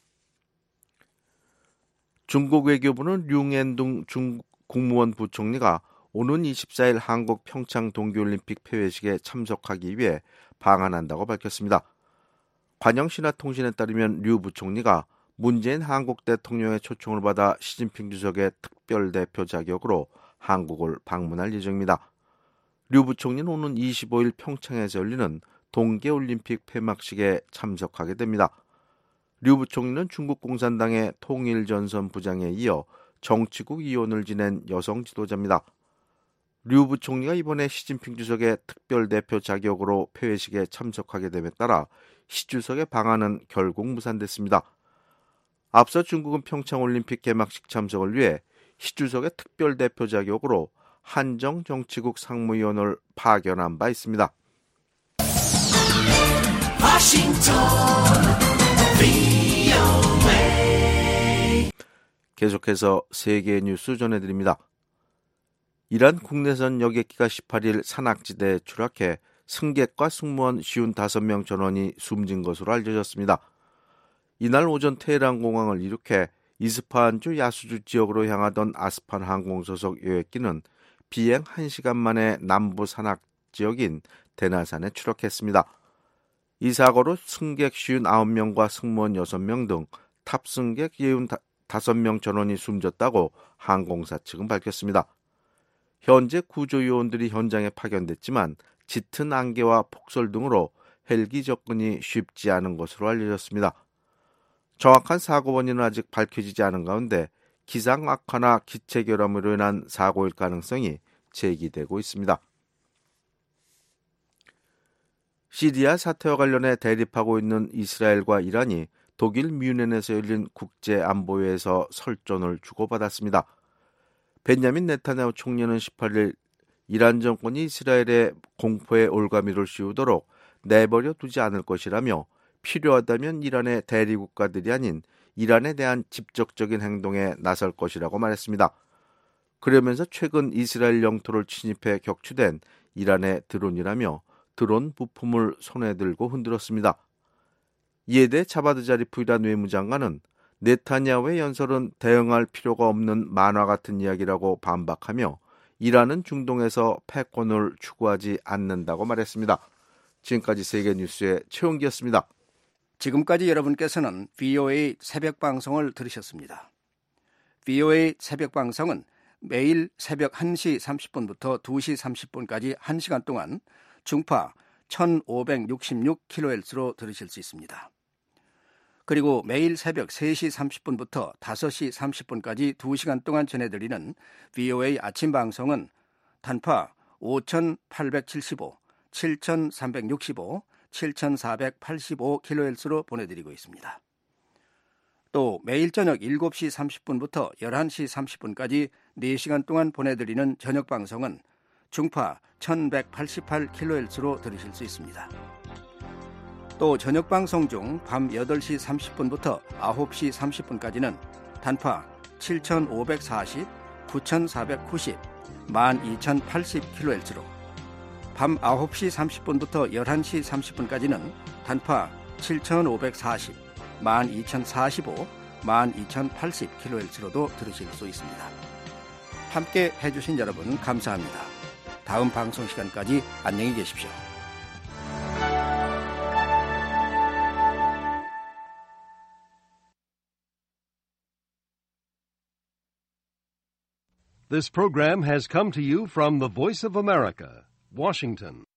중국 외교부는 류엔둥 중국 국무원 부총리가 오는 이십사일 한국 평창 동계올림픽 폐회식에 참석하기 위해 방한한다고 밝혔습니다. 관영신화통신에 따르면 류 부총리가 문재인 한국 대통령의 초청을 받아 시진핑 주석의 특별대표 자격으로 한국을 방문할 예정입니다. 류 부총리는 오는 이십오일 평창에서 열리는 동계올림픽 폐막식에 참석하게 됩니다. 류 부총리는 중국 공산당의 통일전선 부장에 이어 정치국 이원을 지낸 여성 지도자입니다. 류 부총리가 이번에 시진핑 주석의 특별대표 자격으로 폐회식에 참석하게 됨에 따라 시 주석의 방한은 결국 무산됐습니다. 앞서 중국은 평창올림픽 개막식 참석을 위해 시 주석의 특별대표 자격으로 한정 정치국 상무위원을 파견한 바 있습니다. 계속해서 세계 뉴스 전해드립니다. 이란 국내선 여객기가 십팔일 산악지대에 추락해 승객과 승무원 오십오 명 전원이 숨진 것으로 알려졌습니다. 이날 오전 테헤란 공항을 이륙해 이스파한주 야수주 지역으로 향하던 아스판 항공 소속 여객기는 비행 한 시간 만에 남부 산악 지역인 데나산에 추락했습니다. 이 사고로 승객 오십구 명과 승무원 여섯 명 등 탑승객 육십오 명 전원이 숨졌다고 항공사 측은 밝혔습니다. 현재 구조요원들이 현장에 파견됐지만 짙은 안개와 폭설 등으로 헬기 접근이 쉽지 않은 것으로 알려졌습니다. 정확한 사고 원인은 아직 밝혀지지 않은 가운데 기상 악화나 기체 결함으로 인한 사고일 가능성이 제기되고 있습니다. 시리아 사태와 관련해 대립하고 있는 이스라엘과 이란이 독일 뮌헨에서 열린 국제안보회에서 설전을 주고받았습니다. 벤야민 네타냐후 총리는 십팔일 이란 정권이 이스라엘의 공포의 올가미를 씌우도록 내버려 두지 않을 것이라며 필요하다면 이란의 대리국가들이 아닌 이란에 대한 직접적인 행동에 나설 것이라고 말했습니다. 그러면서 최근 이스라엘 영토를 침입해 격추된 이란의 드론이라며 드론 부품을 손에 들고 흔들었습니다. 이에 대해 자바드 자리프 이란 외무장관은 네타냐후의 연설은 대응할 필요가 없는 만화 같은 이야기라고 반박하며 이란은 중동에서 패권을 추구하지 않는다고 말했습니다. 지금까지 세계뉴스의 최용기였습니다. 지금까지 여러분께서는 브이오에이 새벽방송을 들으셨습니다. 브이오에이 새벽방송은 매일 새벽 한 시 삼십 분부터 두 시 삼십 분까지 한 시간 동안 중파 천오백육십육 킬로헤르츠로 들으실 수 있습니다. 그리고 매일 새벽 세 시 삼십 분부터 다섯 시 삼십 분까지 두 시간 동안 전해드리는 브이오에이 아침 방송은 단파 오천팔백칠십오, 칠천삼백육십오, 칠천사백팔십오 킬로헤르츠로 보내드리고 있습니다. 또 매일 저녁 일곱 시 삼십 분부터 열한 시 삼십 분까지 네 시간 동안 보내드리는 저녁 방송은 중파 천백팔십팔 킬로헤르츠로 들으실 수 있습니다. 또 저녁 방송 중 밤 여덟 시 삼십 분부터 아홉 시 삼십 분까지는 단파 칠천오백사십, 구천사백구십, 만 이천팔십 킬로헤르츠로 밤 아홉 시 삼십 분부터 열한 시 삼십 분까지는 단파 칠천오백사십, 만 이천사십오, 만 이천팔십 킬로헤르츠로도 들으실 수 있습니다. 함께 해주신 여러분 감사합니다. 다음 방송 시간까지 안녕히 계십시오. This program has come to you from the Voice of America, Washington.